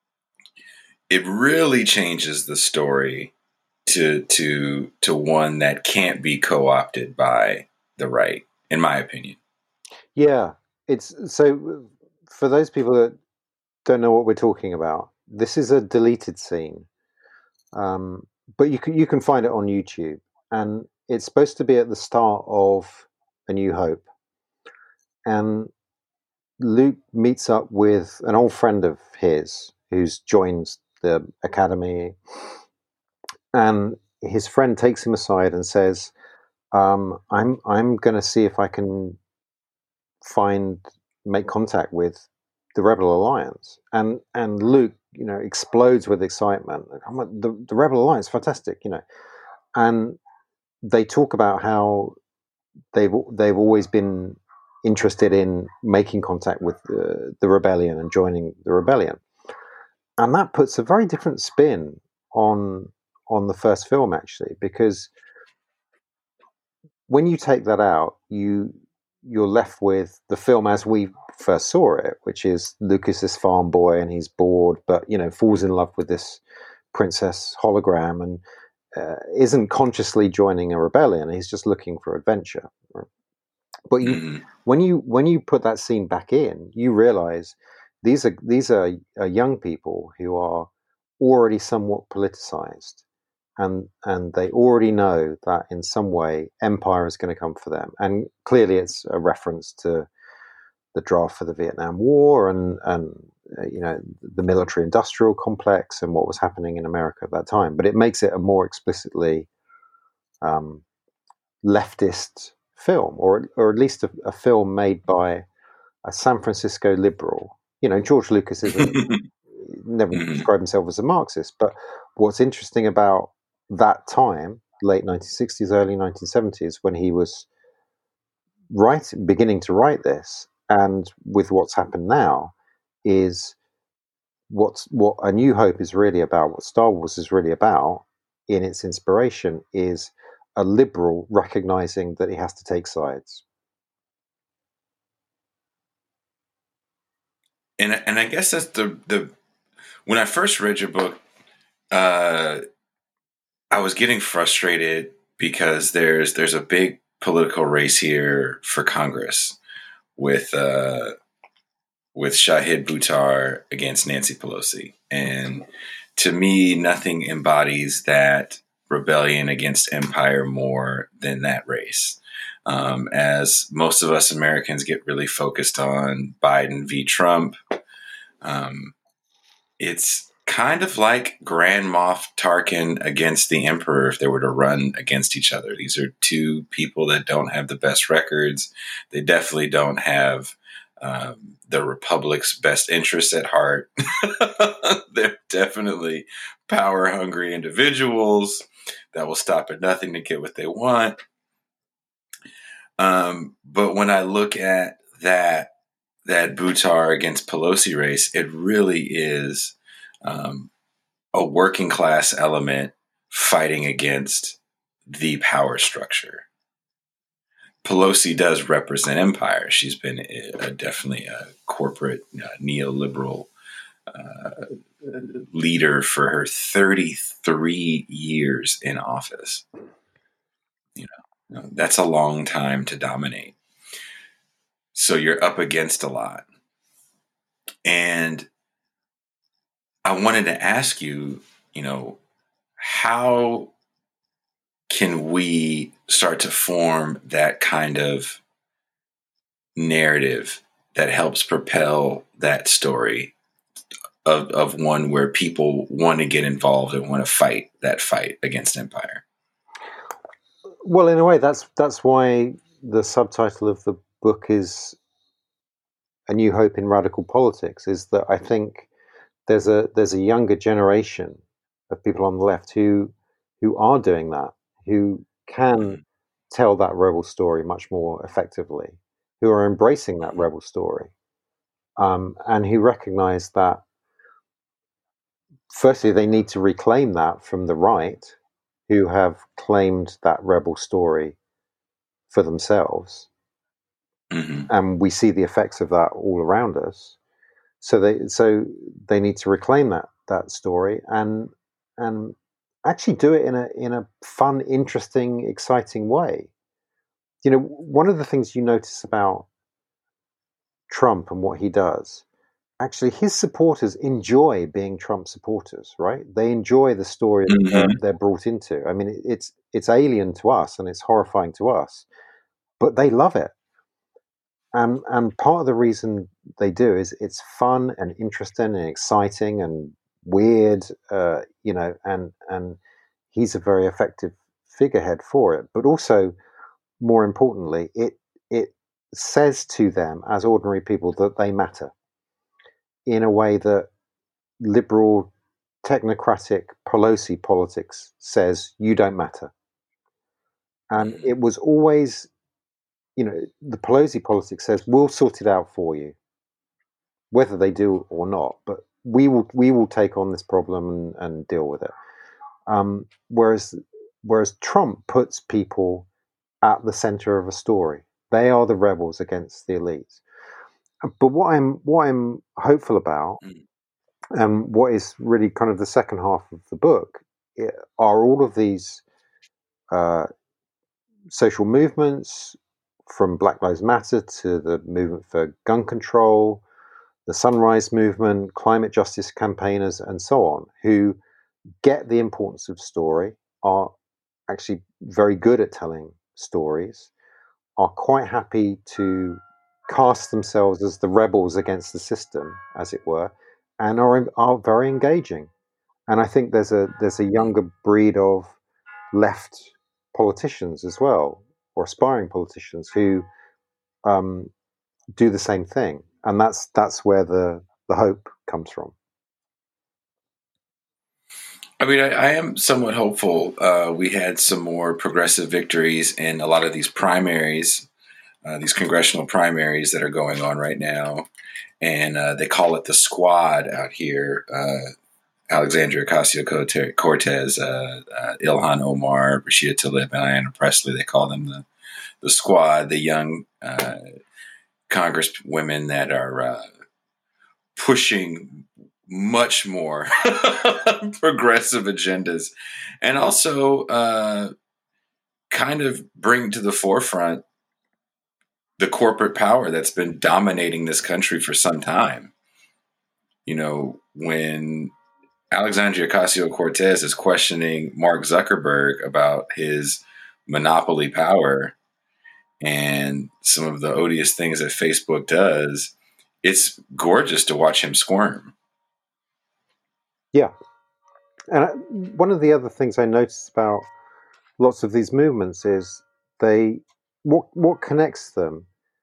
[SPEAKER 1] it really changes the story to to to one that can't be co-opted by the right, in my opinion.
[SPEAKER 2] Yeah. It's so for those people that don't know what we're talking about, this is a deleted scene, um, but you can you can find it on YouTube, and it's supposed to be at the start of A New Hope, and Luke meets up with an old friend of his who's joined the academy, and his friend takes him aside and says, um, "I'm I'm going to see if I can find make contact with the Rebel Alliance." And and Luke, you know, explodes with excitement. I'm like, the the Rebel Alliance, fantastic, you know. And they talk about how they've they've always been interested in making contact with the, the rebellion and joining the rebellion, and that puts a very different spin on on the first film, actually, because when you take that out, you you're left with the film as we first saw it, which is Lucas's farm boy, and he's bored, but you know, falls in love with this princess hologram, and uh, isn't consciously joining a rebellion. He's just looking for adventure. But you,
[SPEAKER 1] Mm-hmm.
[SPEAKER 2] when you when you put that scene back in, you realize these are these are, are young people who are already somewhat politicized, and and they already know that in some way Empire is going to come for them. And clearly, it's a reference to the draft for the Vietnam War, and and uh, you know, the military industrial complex and what was happening in America at that time. But it makes it a more explicitly um, leftist film, or or at least a, a film made by a San Francisco liberal. You know, George Lucas isn't never
[SPEAKER 1] Mhm.
[SPEAKER 2] described himself as a Marxist, but what's interesting about that time, late nineteen sixties, early nineteen seventies, when he was write, beginning to write this, and with what's happened now, is what's what A New Hope is really about, what Star Wars is really about in its inspiration, is a liberal recognizing that he has to take sides.
[SPEAKER 1] And and I guess that's the the when I first read your book, uh, I was getting frustrated because there's there's a big political race here for Congress with uh, with Shahid Buttar against Nancy Pelosi, and to me, nothing embodies that rebellion against empire more than that race. Um, as most of us Americans get really focused on Biden v. Trump, um, it's kind of like Grand Moff Tarkin against the Emperor if they were to run against each other. These are two people that don't have the best records. They definitely don't have um, the Republic's best interests at heart. They're definitely power hungry individuals that will stop at nothing to get what they want. Um, but when I look at that that Buttar against Pelosi race, it really is um, a working class element fighting against the power structure. Pelosi does represent empire. She's been a, a, definitely a corporate uh, neoliberal uh, leader for her thirty-three years in office. You know, that's a long time to dominate. So you're up against a lot. And I wanted to ask you, you know, how can we start to form that kind of narrative that helps propel that story of, of one where people want to get involved and want to fight that fight against empire?
[SPEAKER 2] Well, in a way, that's that's why the subtitle of the book is A New Hope in Radical Politics, is that I think there's a there's a younger generation of people on the left who who are doing that, who can
[SPEAKER 1] Mm-hmm.
[SPEAKER 2] tell that rebel story much more effectively, who are embracing that
[SPEAKER 1] Mm-hmm.
[SPEAKER 2] rebel story, um, and who recognize that firstly they need to reclaim that from the right, who have claimed that rebel story for themselves,
[SPEAKER 1] Mm-hmm.
[SPEAKER 2] and we see the effects of that all around us. So they so they need to reclaim that that story and and actually do it in a in a fun, interesting, exciting way. You know, one of the things you notice about Trump and what he does, actually, his supporters enjoy being Trump supporters, right? They enjoy the story that
[SPEAKER 1] Mm-hmm.
[SPEAKER 2] they're, they're brought into. I mean, it's it's alien to us and it's horrifying to us, but they love it. And and part of the reason they do is it's fun and interesting and exciting and weird, uh, you know, and and he's a very effective figurehead for it. But also, more importantly, it it says to them as ordinary people that they matter in a way that liberal, technocratic Pelosi politics says you don't matter. And
[SPEAKER 1] Mm-hmm.
[SPEAKER 2] it was always, you know, the Pelosi politics says we'll sort it out for you, whether they do or not. But we will we will take on this problem and, and deal with it. Um, whereas whereas Trump puts people at the center of a story. They are the rebels against the elites. But what I'm what I'm hopeful about, and what is really kind of the second half of the book, are all of these uh, social movements, from Black Lives Matter to the movement for gun control, the Sunrise Movement, climate justice campaigners, and so on, who get the importance of story, are actually very good at telling stories, are quite happy to cast themselves as the rebels against the system, as it were, and are are very engaging. And I think there's a there's a younger breed of left politicians as well, or aspiring politicians who um, do the same thing, and that's that's where the the hope comes from.
[SPEAKER 1] I mean, I, I am somewhat hopeful. Uh, we had some more progressive victories in a lot of these primaries, uh, these congressional primaries that are going on right now, and uh, they call it the Squad out here. Uh, Alexandria Ocasio-Cortez, uh, uh, Ilhan Omar, Rashida Tlaib, and Ayanna Pressley. They call them the the Squad, the young uh, congresswomen that are uh, pushing much more progressive agendas, and also uh, kind of bring to the forefront the corporate power that's been dominating this country for some time. You know, when Alexandria Ocasio-Cortez is questioning Mark Zuckerberg about his monopoly power and some of the odious things that Facebook does, it's gorgeous to watch him squirm.
[SPEAKER 2] Yeah. And I, one of the other things I noticed about lots of these movements is they what what connects them,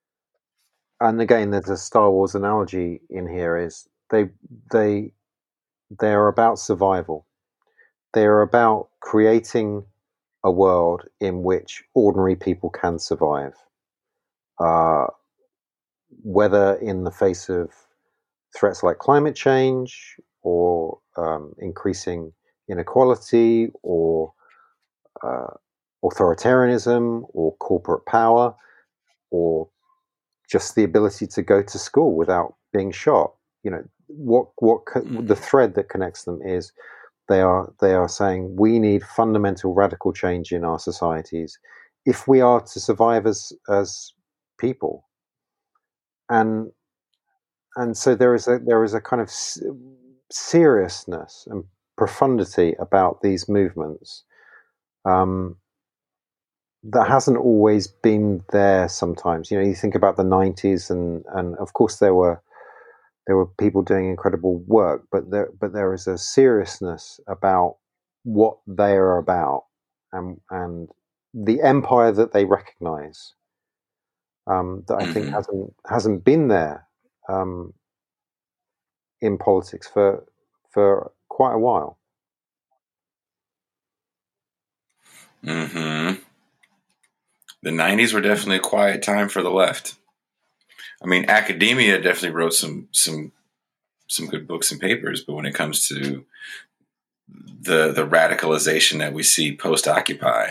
[SPEAKER 2] and again there's a Star Wars analogy in here, is they they they are about survival. They are about creating a world in which ordinary people can survive, uh, whether in the face of threats like climate change or um, increasing inequality or uh, authoritarianism or corporate power or just the ability to go to school without being shot. You know, what what the thread that connects them is they are they are saying we need fundamental radical change in our societies if we are to survive as as people. And and so there is a there is a kind of seriousness and profundity about these movements um, that hasn't always been there. Sometimes, you know, you think about the nineties, and and of course there were there were people doing incredible work, but there but there is a seriousness about what they are about, and and the empire that they recognize, um, that I think
[SPEAKER 1] Mm-hmm.
[SPEAKER 2] hasn't hasn't been there um, in politics for for quite a while.
[SPEAKER 1] Mm-hmm. The nineties were definitely a quiet time for the left. I mean, academia definitely wrote some some some good books and papers, but when it comes to the the radicalization that we see post Occupy,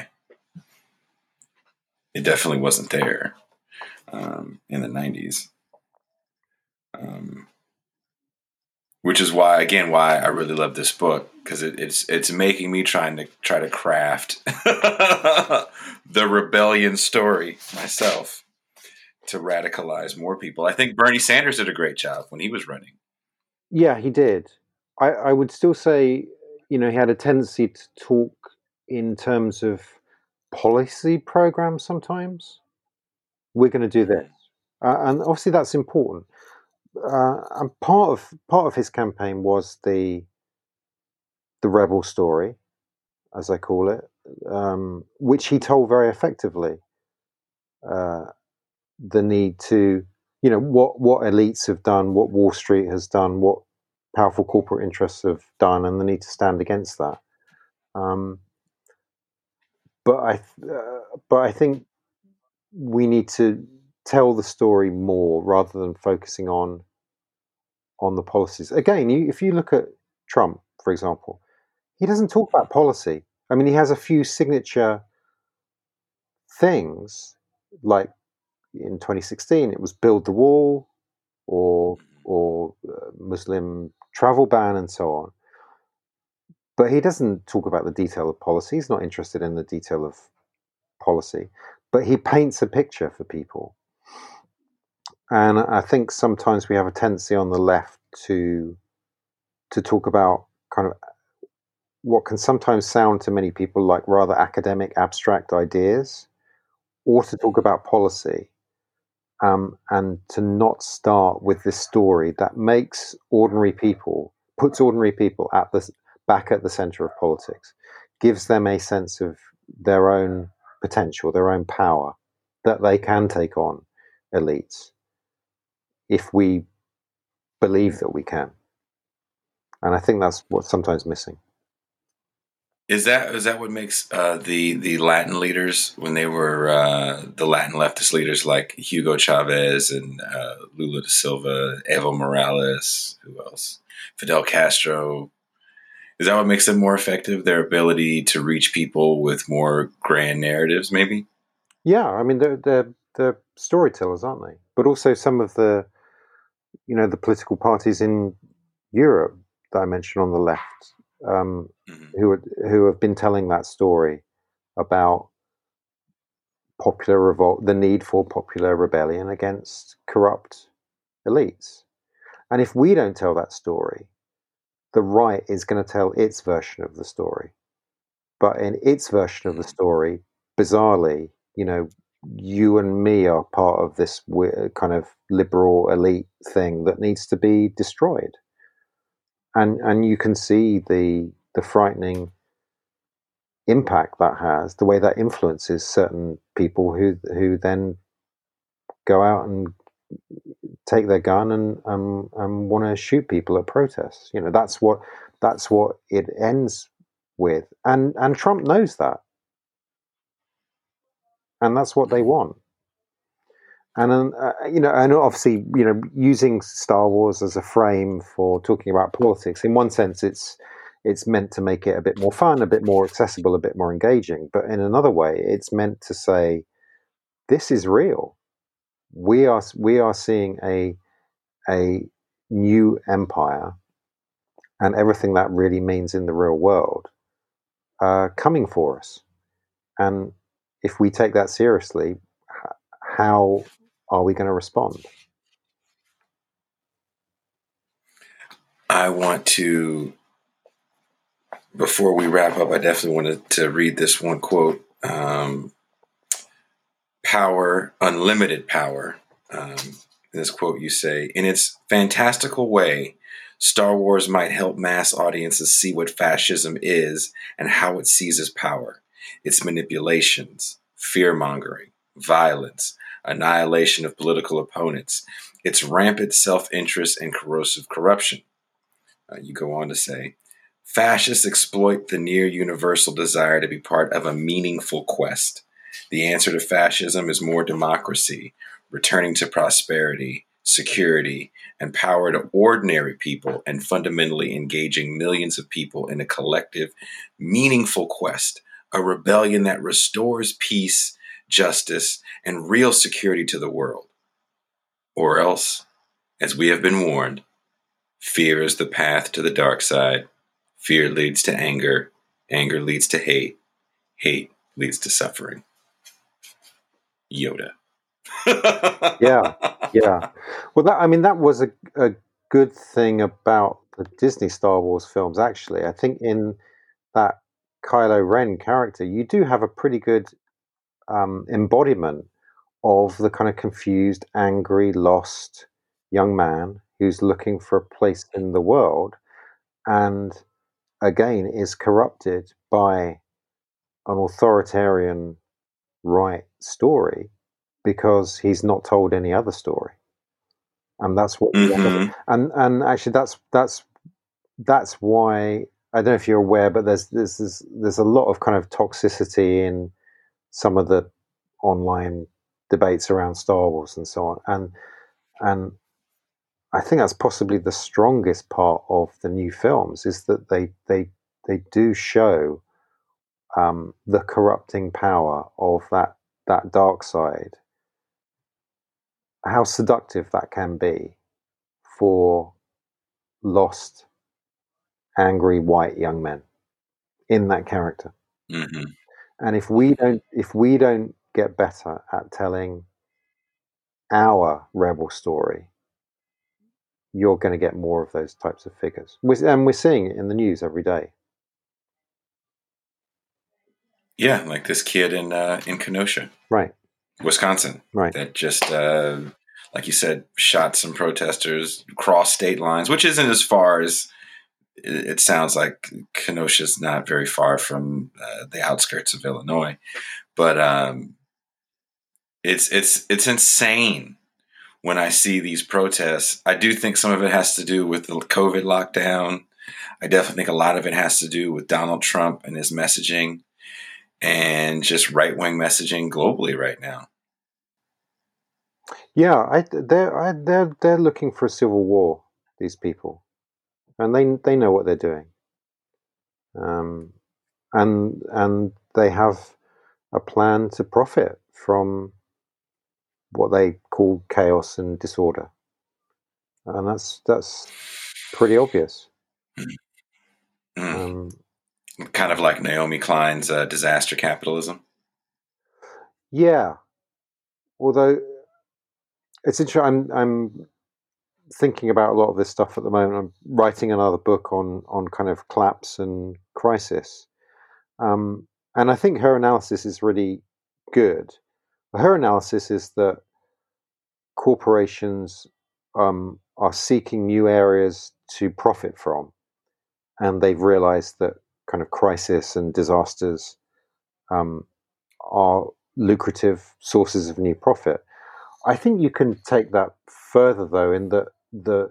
[SPEAKER 1] it definitely wasn't there um, in the nineties. Um, which is why, again, why I really love this book, because it, it's it's making me trying to try to craft the rebellion story myself to radicalize more people. I think Bernie Sanders did a great job when he was running.
[SPEAKER 2] Yeah, he did. I, I would still say, you know, he had a tendency to talk in terms of policy programs sometimes. We're going to do this. Uh, and obviously that's important. Uh, and part of part of his campaign was the the rebel story, as I call it, um, which he told very effectively. Uh, the need to, you know, what what elites have done, what Wall Street has done, what powerful corporate interests have done, and the need to stand against that. Um, but I, uh, but I think we need to tell the story more rather than focusing on on the policies. Again, you, if you look at Trump, for example, he doesn't talk about policy. I mean, he has a few signature things, like in twenty sixteen, it was build the wall, or or uh, Muslim travel ban, and so on. But he doesn't talk about the detail of policy. He's not interested in the detail of policy, but he paints a picture for people. And I think sometimes we have a tendency on the left to to talk about kind of what can sometimes sound to many people like rather academic, abstract ideas, or to talk about policy, um, and to not start with this story that makes ordinary people, puts ordinary people at the back at the center of politics, gives them a sense of their own potential, their own power, that they can take on elites if we believe that we can. And I think that's what's sometimes missing.
[SPEAKER 1] Is that is that what makes uh, the the Latin leaders, when they were uh, the Latin leftist leaders like Hugo Chavez and uh, Lula da Silva, Evo Morales, who else, Fidel Castro? Is that what makes them more effective? Their ability to reach people with more grand narratives, maybe?
[SPEAKER 2] Yeah, I mean they're they're, they're storytellers, aren't they? But also some of the, you know, the political parties in Europe that I mentioned on the left, um, mm-hmm. who are, who have been telling that story about popular revolt, the need for popular rebellion against corrupt elites. And if we don't tell that story, the right is going to tell its version of the story. But in its version of the story, bizarrely, you know, you and me are part of this kind of liberal elite thing that needs to be destroyed. And and you can see the the frightening impact that has, the way that influences certain people who who then go out and take their gun and um, and want to shoot people at protests. You know, that's what that's what it ends with, and and Trump knows that, and that's what they want. And uh, you know, and obviously, you know, using Star Wars as a frame for talking about politics, in one sense, it's it's meant to make it a bit more fun, a bit more accessible, a bit more engaging. But in another way, it's meant to say, this is real. We are we are seeing a a new empire, and everything that really means in the real world, uh, coming for us. And if we take that seriously, how are we going to respond?
[SPEAKER 1] I want to, before we wrap up, I definitely wanted to read this one quote. Um, power, unlimited power. Um, in this quote, you say, in its fantastical way, Star Wars might help mass audiences see what fascism is and how it seizes power, its manipulations, fear-mongering, violence, annihilation of political opponents, its rampant self-interest and corrosive corruption. Uh, you go on to say, fascists exploit the near-universal desire to be part of a meaningful quest. The answer to fascism is more democracy, returning to prosperity, security, and power to ordinary people, and fundamentally engaging millions of people in a collective, meaningful quest, a rebellion that restores peace, justice, and real security to the world. Or else, as we have been warned, fear is the path to the dark side. Fear leads to anger. Anger leads to hate. Hate leads to suffering. Yoda.
[SPEAKER 2] yeah, yeah. Well, that I mean, that was a, a good thing about the Disney Star Wars films. Actually, I think in that Kylo Ren character, you do have a pretty good um, embodiment of the kind of confused, angry, lost young man who's looking for a place in the world, and again is corrupted by an authoritarian right story because he's not told any other story, and that's what. Mm-hmm. And and actually, that's that's that's why, I don't know if you're aware, but there's there's there's, there's a lot of kind of toxicity in some of the online debates around Star Wars and so on, and and I think that's possibly the strongest part of the new films, is that they they they do show um, the corrupting power of that that dark side, how seductive that can be for lost, angry white young men in that character.
[SPEAKER 1] Mm-hmm.
[SPEAKER 2] And if we don't if we don't get better at telling our rebel story, you're going to get more of those types of figures. And we're seeing it in the news every day.
[SPEAKER 1] Yeah, like this kid in uh, in Kenosha,
[SPEAKER 2] right,
[SPEAKER 1] Wisconsin,
[SPEAKER 2] right,
[SPEAKER 1] that just, uh, like you said, shot some protesters, crossed state lines, which isn't as far as it, it sounds like. Kenosha's not very far from uh, the outskirts of Illinois, But um, it's it's it's insane when I see these protests. I do think some of it has to do with the COVID lockdown. I definitely think a lot of it has to do with Donald Trump and his messaging and just right-wing messaging globally right now.
[SPEAKER 2] Yeah, I, they're I, they're they're looking for a civil war. These people, and they they know what they're doing, um, and and they have a plan to profit from what they call chaos and disorder, and that's that's pretty obvious.
[SPEAKER 1] Mm.
[SPEAKER 2] Um,
[SPEAKER 1] kind of like Naomi Klein's uh, disaster capitalism.
[SPEAKER 2] Yeah, although it's interesting. I'm I'm thinking about a lot of this stuff at the moment. I'm writing another book on on kind of collapse and crisis, um, and I think her analysis is really good. Her analysis is that corporations um, are seeking new areas to profit from, and they've realized that kind of crisis and disasters um, are lucrative sources of new profit. I think you can take that further, though, in that the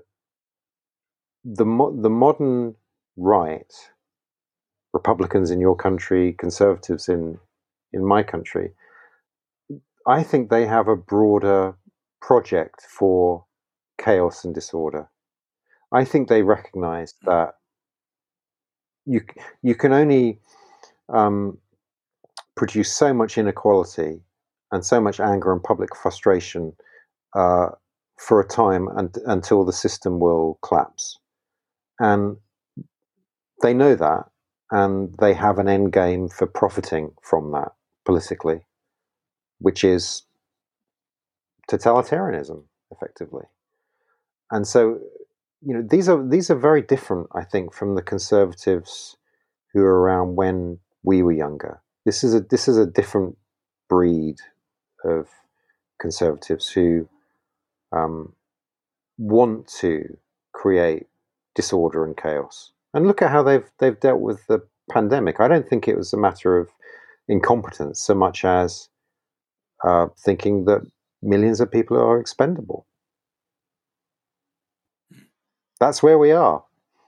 [SPEAKER 2] the mo- the modern right, Republicans in your country, conservatives in in my country, I think they have a broader project for chaos and disorder. I think they recognise that you you can only um, produce so much inequality and so much anger and public frustration uh, for a time and, until the system will collapse. And they know that, and they have an end game for profiting from that politically, which is totalitarianism, effectively. And so, you know, these are these are very different, I think, from the conservatives who were around when we were younger. This is a this is a different breed of conservatives who um, want to create disorder and chaos. And look at how they've they've dealt with the pandemic. I don't think it was a matter of incompetence so much as uh, thinking that millions of people are expendable. That's where we are.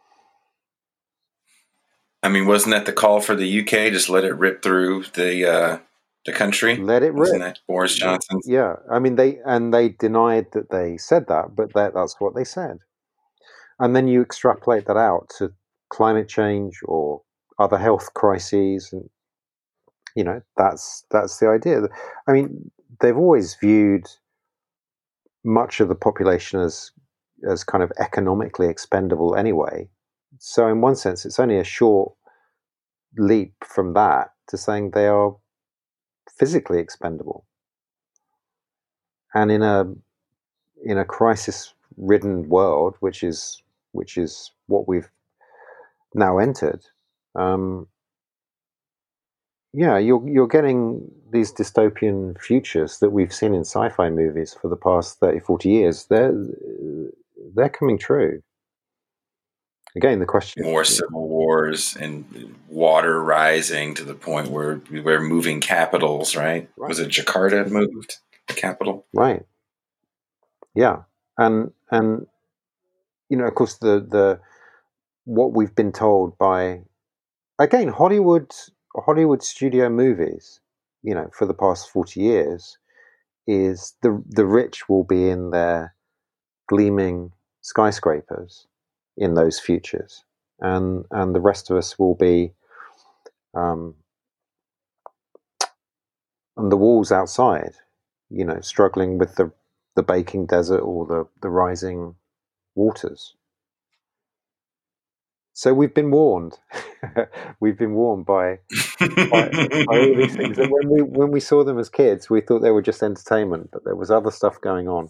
[SPEAKER 1] I mean, wasn't that the call for the U K? Just let it rip through the uh, the country.
[SPEAKER 2] Let it rip.
[SPEAKER 1] Wasn't that Boris Johnson?
[SPEAKER 2] Yeah, I mean they and they denied that they said that, but that, that's what they said. And then you extrapolate that out to climate change or other health crises, and you know that's that's the idea. I mean, they've always viewed much of the population as as kind of economically expendable anyway. So in one sense, it's only a short leap from that to saying they are physically expendable. And in a in a crisis-ridden world, which is which is what we've now entered, um, yeah, you're you're getting these dystopian futures that we've seen in sci-fi movies for the past thirty, forty years. They're they're coming true. Again, the question
[SPEAKER 1] More
[SPEAKER 2] is,
[SPEAKER 1] civil wars and water rising to the point where we're moving capitals, right?
[SPEAKER 2] right.
[SPEAKER 1] Was it Jakarta moved the capital?
[SPEAKER 2] Right. Yeah. And and you know, of course the the what we've been told by again Hollywood Hollywood studio movies, you know, for the past forty years is the the rich will be in their gleaming skyscrapers in those futures, and and the rest of us will be um, on the walls outside, you know, struggling with the the baking desert or the the rising waters. So we've been warned. We've been warned by, by by all these things. And when we when we saw them as kids, we thought they were just entertainment, but there was other stuff going on.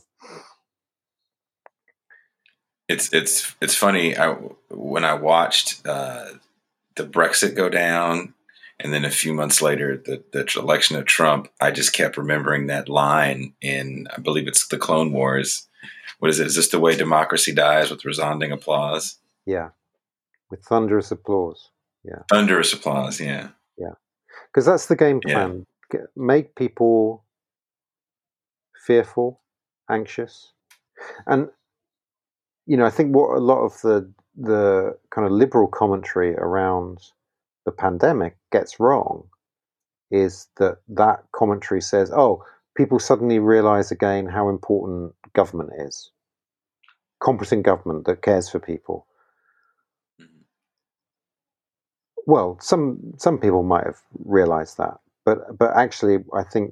[SPEAKER 1] It's it's it's funny. I, when I watched uh, the Brexit go down, and then a few months later the, the election of Trump, I just kept remembering that line in, I believe it's the Clone Wars. What is it? Is this the way democracy dies, with resounding applause?
[SPEAKER 2] Yeah, with thunderous applause. Yeah,
[SPEAKER 1] Thunderous applause. Yeah,
[SPEAKER 2] yeah, because that's the game
[SPEAKER 1] yeah.
[SPEAKER 2] plan. make people fearful, anxious, and you know, I think what a lot of the the kind of liberal commentary around the pandemic gets wrong is that that commentary says, "Oh, people suddenly realize again how important government is, competent government that cares for people." Mm-hmm. Well, some some people might have realized that, but but actually, I think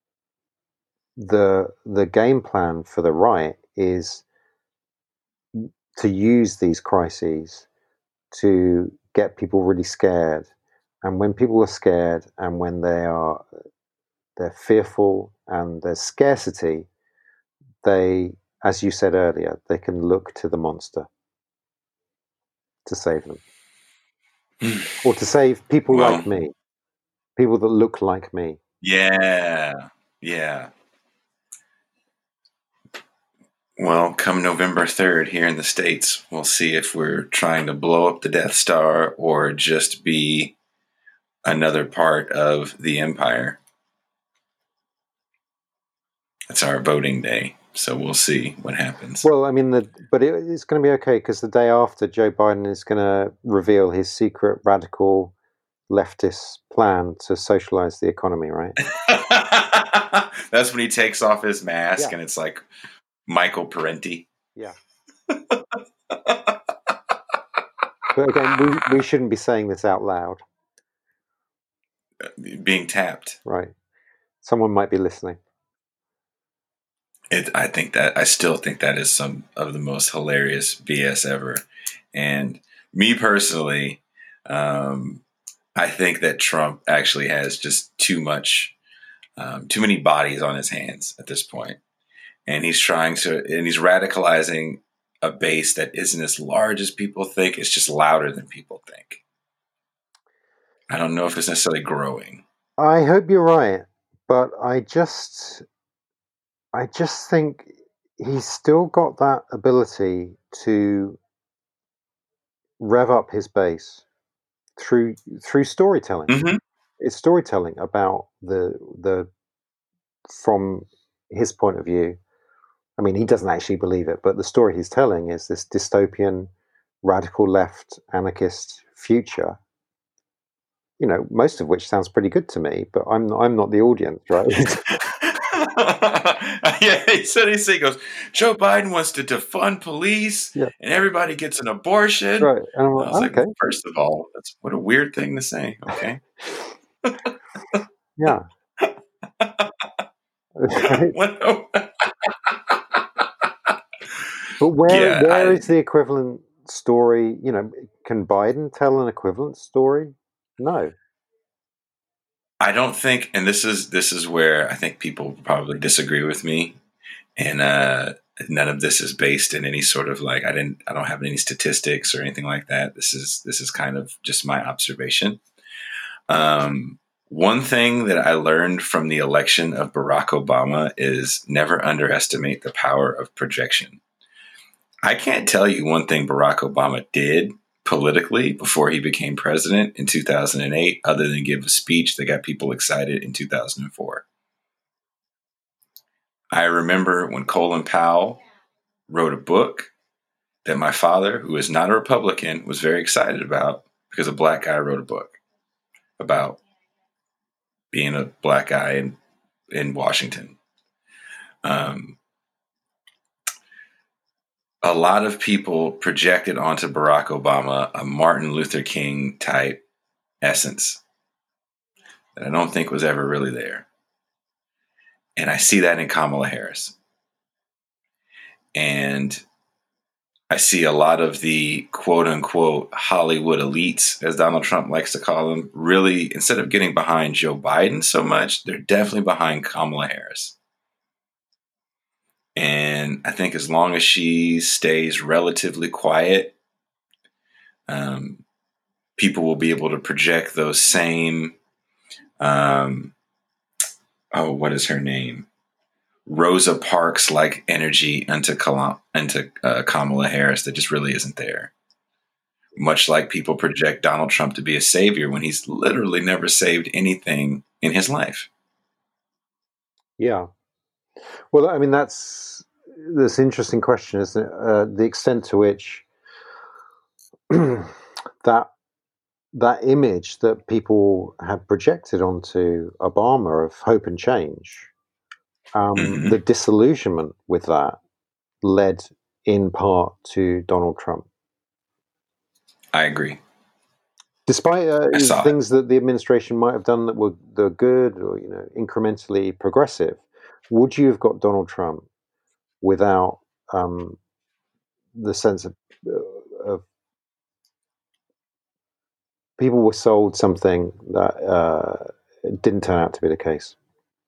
[SPEAKER 2] the the game plan for the right is to use these crises to get people really scared, and when people are scared and when they are they're fearful and there's scarcity, they, as you said earlier, they can look to the monster to save them. Or to save people
[SPEAKER 1] well,
[SPEAKER 2] like me, people that look like me.
[SPEAKER 1] Yeah, yeah. Well, come November third here in the States, we'll see if we're trying to blow up the Death Star or just be another part of the empire. It's our voting day, so we'll see what happens.
[SPEAKER 2] Well, I mean, the, but it, it's going to be okay because the day after, Joe Biden is going to reveal his secret radical leftist plan to socialize the economy, right?
[SPEAKER 1] That's when he takes off his mask,
[SPEAKER 2] yeah.
[SPEAKER 1] and it's like Michael Parenti.
[SPEAKER 2] Yeah. But again, we, we shouldn't be saying this out loud.
[SPEAKER 1] Being tapped.
[SPEAKER 2] Right. Someone might be listening.
[SPEAKER 1] It, I think that I still think that is some of the most hilarious B S ever. And me personally, um, I think that Trump actually has just too much, um, too many bodies on his hands at this point. And he's trying to, and he's radicalizing a base that isn't as large as people think. It's just louder than people think. I don't know if it's necessarily growing.
[SPEAKER 2] I hope you're right, but I just, I just think he's still got that ability to rev up his base through through storytelling.
[SPEAKER 1] Mm-hmm.
[SPEAKER 2] It's storytelling about the the from his point of view. I mean, he doesn't actually believe it, but the story he's telling is this dystopian, radical left, anarchist future. You know, most of which sounds pretty good to me, but I'm not, I'm not the audience, right?
[SPEAKER 1] Yeah, he said he said he goes, Joe Biden wants to defund police,
[SPEAKER 2] yeah.
[SPEAKER 1] and everybody gets an abortion.
[SPEAKER 2] Right. And I'm
[SPEAKER 1] like, I was
[SPEAKER 2] okay.
[SPEAKER 1] like, first of all, that's what a weird thing to say. Okay.
[SPEAKER 2] Yeah. But where
[SPEAKER 1] yeah,
[SPEAKER 2] where
[SPEAKER 1] I,
[SPEAKER 2] is the equivalent story? You know, can Biden tell an equivalent story? No.
[SPEAKER 1] I don't think, and this is this is where I think people probably disagree with me, and uh, none of this is based in any sort of like I didn't I don't have any statistics or anything like that. This is this is kind of just my observation. Um, one thing that I learned from the election of Barack Obama is never underestimate the power of projection. I can't tell you one thing Barack Obama did politically before he became president in two thousand eight, other than give a speech that got people excited in two thousand four. I remember when Colin Powell wrote a book that my father, who is not a Republican, was very excited about because a black guy wrote a book about being a black guy in, in Washington. Um, a lot of people projected onto Barack Obama a Martin Luther King type essence that I don't think was ever really there. And I see that in Kamala Harris. And I see a lot of the quote unquote Hollywood elites, as Donald Trump likes to call them, really, instead of getting behind Joe Biden so much, they're definitely behind Kamala Harris. And I think as long as she stays relatively quiet, um, people will be able to project those same, um, oh, what is her name? Rosa Parks like energy into, Kala- into uh, Kamala Harris that just really isn't there. Much like people project Donald Trump to be a savior when he's literally never saved anything in his life.
[SPEAKER 2] Yeah. Well, I mean, that's this interesting question, isn't it? Uh, the extent to which that that image that people have projected onto Obama of hope and change, um,
[SPEAKER 1] Mm-hmm.
[SPEAKER 2] the disillusionment with that led in part to Donald Trump.
[SPEAKER 1] I agree.
[SPEAKER 2] Despite uh,
[SPEAKER 1] I saw it.
[SPEAKER 2] things that the administration might have done that were, that were good or you know incrementally progressive, would you have got Donald Trump without um, the sense of, uh, of people were sold something that uh, didn't turn out to be the case?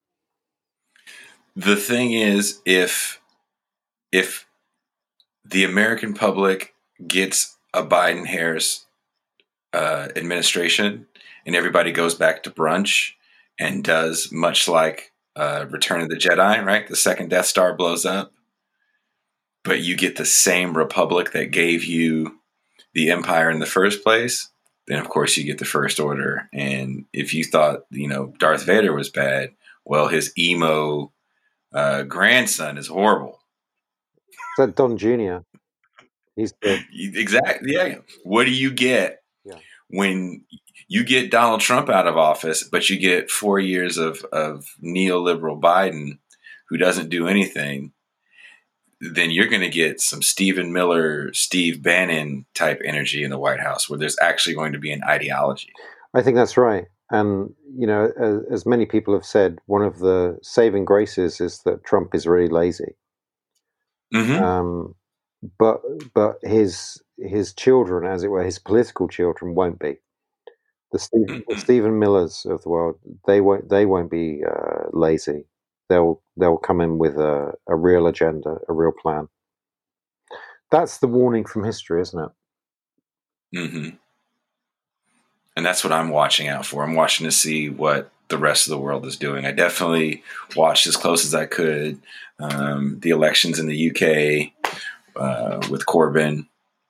[SPEAKER 1] The thing is, if if the American public gets a Biden Harris uh, administration and everybody goes back to brunch and does much like uh, Return of the Jedi, right? The second Death Star blows up, but you get the same republic that gave you the empire in the first place, then of course you get the First Order. And if you thought, you know, Darth Vader was bad, well, his emo uh, grandson is horrible.
[SPEAKER 2] Is that Don Junior? He's the
[SPEAKER 1] Exactly. Yeah. What do you get
[SPEAKER 2] yeah.
[SPEAKER 1] when you get Donald Trump out of office, but you get four years of, of neoliberal Biden who doesn't do anything? Then you're going to get some Stephen Miller, Steve Bannon type energy in the White House where there's actually going to be an ideology.
[SPEAKER 2] I think that's right. And you know, as, as many people have said, one of the saving graces is that Trump is really lazy.
[SPEAKER 1] Mm-hmm.
[SPEAKER 2] Um, but but his his children, as it were, his political children, won't be. The, Steve, the Stephen Millers of the world, they won't they won't be uh, lazy. They'll they'll come in with a, a real agenda, a real plan. That's the warning from history, isn't it?
[SPEAKER 1] Mm-hmm. And that's what I'm watching out for. I'm watching to see what the rest of the world is doing. I definitely watched as close as I could um, the elections in the U K uh, with Corbyn.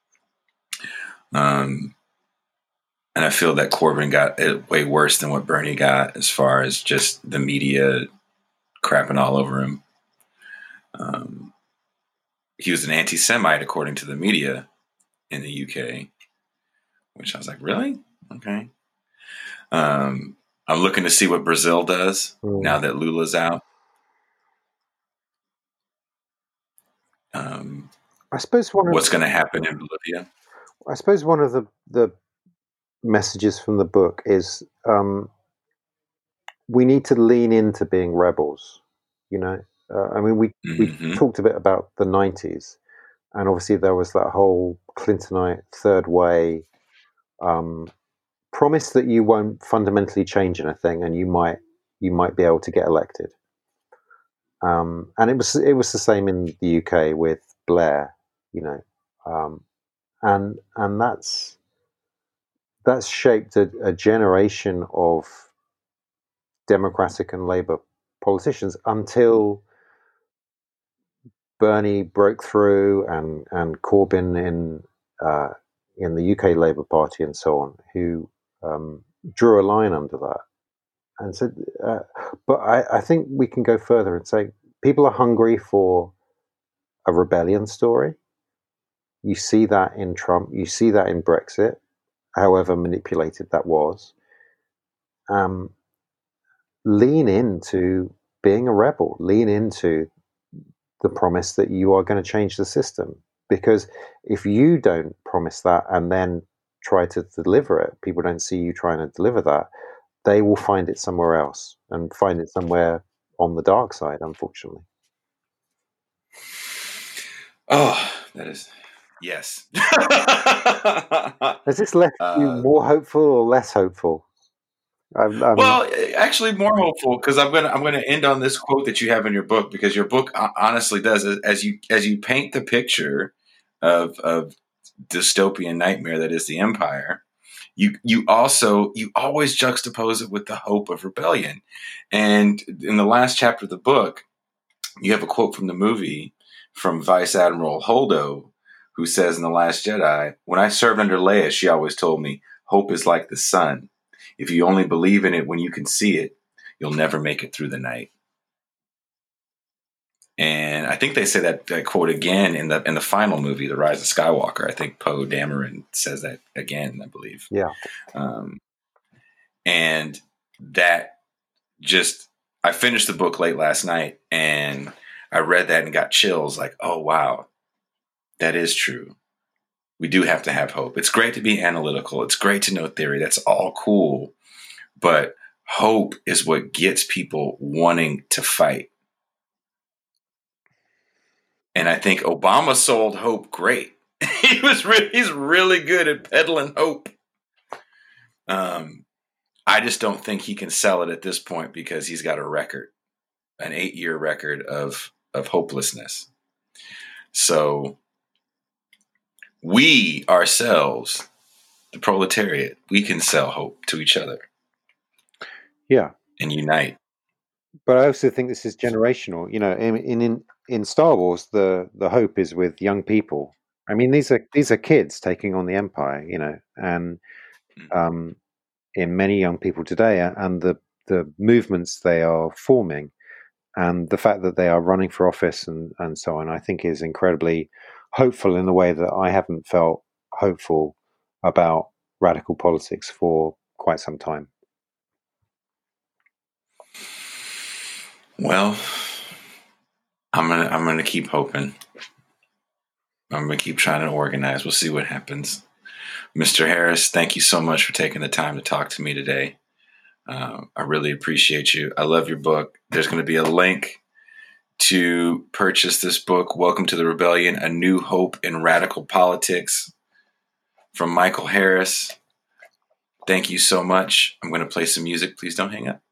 [SPEAKER 1] Um, and I feel that Corbyn got it way worse than what Bernie got as far as just the media crapping all over him. Um, he was an anti-Semite, according to the media in the U K, which I was like, really? Okay. Um, I'm looking to see what Brazil does
[SPEAKER 2] Mm.
[SPEAKER 1] now that Lula's out. Um,
[SPEAKER 2] I suppose one of
[SPEAKER 1] what's going to happen in Bolivia?
[SPEAKER 2] I suppose one of the the messages from the book is um, we need to lean into being rebels. You know, uh, I mean, we we
[SPEAKER 1] Mm-hmm.
[SPEAKER 2] talked a bit about the nineties, and obviously there was that whole Clintonite third way um, promise that you won't fundamentally change anything, and you might you might be able to get elected. Um, and it was it was the same in the U K with Blair, you know, um, and and that's that's shaped a, a generation of Democratic and Labour politicians until Bernie broke through and and Corbyn in uh, in the U K Labour Party and so on, who um, drew a line under that and said, uh, but I, I think we can go further and say people are hungry for a rebellion story. You see that in Trump. You see that in Brexit, however manipulated that was. Um, lean into being a rebel. Lean into the promise that you are going to change the system. Because if you don't promise that and then try to deliver it, people don't see you trying to deliver that, they will find it somewhere else and find it somewhere on the dark side, unfortunately.
[SPEAKER 1] Oh, that is yes.
[SPEAKER 2] Has this left you
[SPEAKER 1] uh,
[SPEAKER 2] more hopeful or less hopeful? I'm, I'm,
[SPEAKER 1] well, actually, more hopeful because I'm gonna I'm gonna end on this quote that you have in your book because your book honestly does as you as you paint the picture of of dystopian nightmare that is the empire. You you also you always juxtapose it with the hope of rebellion, and in the last chapter of the book, you have a quote from the movie from Vice Admiral Holdo, who says in The Last Jedi, "When I served under Leia, she always told me, hope is like the sun. If you only believe in it when you can see it, you'll never make it through the night." And I think they say that, that quote again in the in the final movie, The Rise of Skywalker. I think Poe Dameron says that again, I believe.
[SPEAKER 2] Yeah.
[SPEAKER 1] Um, and that just, I finished the book late last night, and I read that and got chills like, oh, wow, that is true. We do have to have hope. It's great to be analytical. It's great to know theory. That's all cool. But hope is what gets people wanting to fight. And I think Obama sold hope great. he was really, he's really good at peddling hope. Um, I just don't think he can sell it at this point because he's got a record, an eight-year record of of hopelessness. So we ourselves, the proletariat, we can sell hope to each other.
[SPEAKER 2] Yeah,
[SPEAKER 1] and unite.
[SPEAKER 2] But I also think this is generational. You know, in in in Star Wars, the the hope is with young people. I mean, these are these are kids taking on the Empire. You know, and um, in many young people today, and the the movements they are forming, and the fact that they are running for office and and so on, I think is incredibly hopeful in the way that I haven't felt hopeful about radical politics for quite some time.
[SPEAKER 1] Well, I'm gonna I'm gonna keep hoping. I'm gonna keep trying to organize. We'll see what happens. Mister Harris, thank you so much for taking the time to talk to me today. Uh, I really appreciate you. I love your book. There's going to be a link to purchase this book, Welcome to the Rebellion, A New Hope in Radical Politics, from Michael Harris. Thank you so much. I'm going to play some music. Please don't hang up.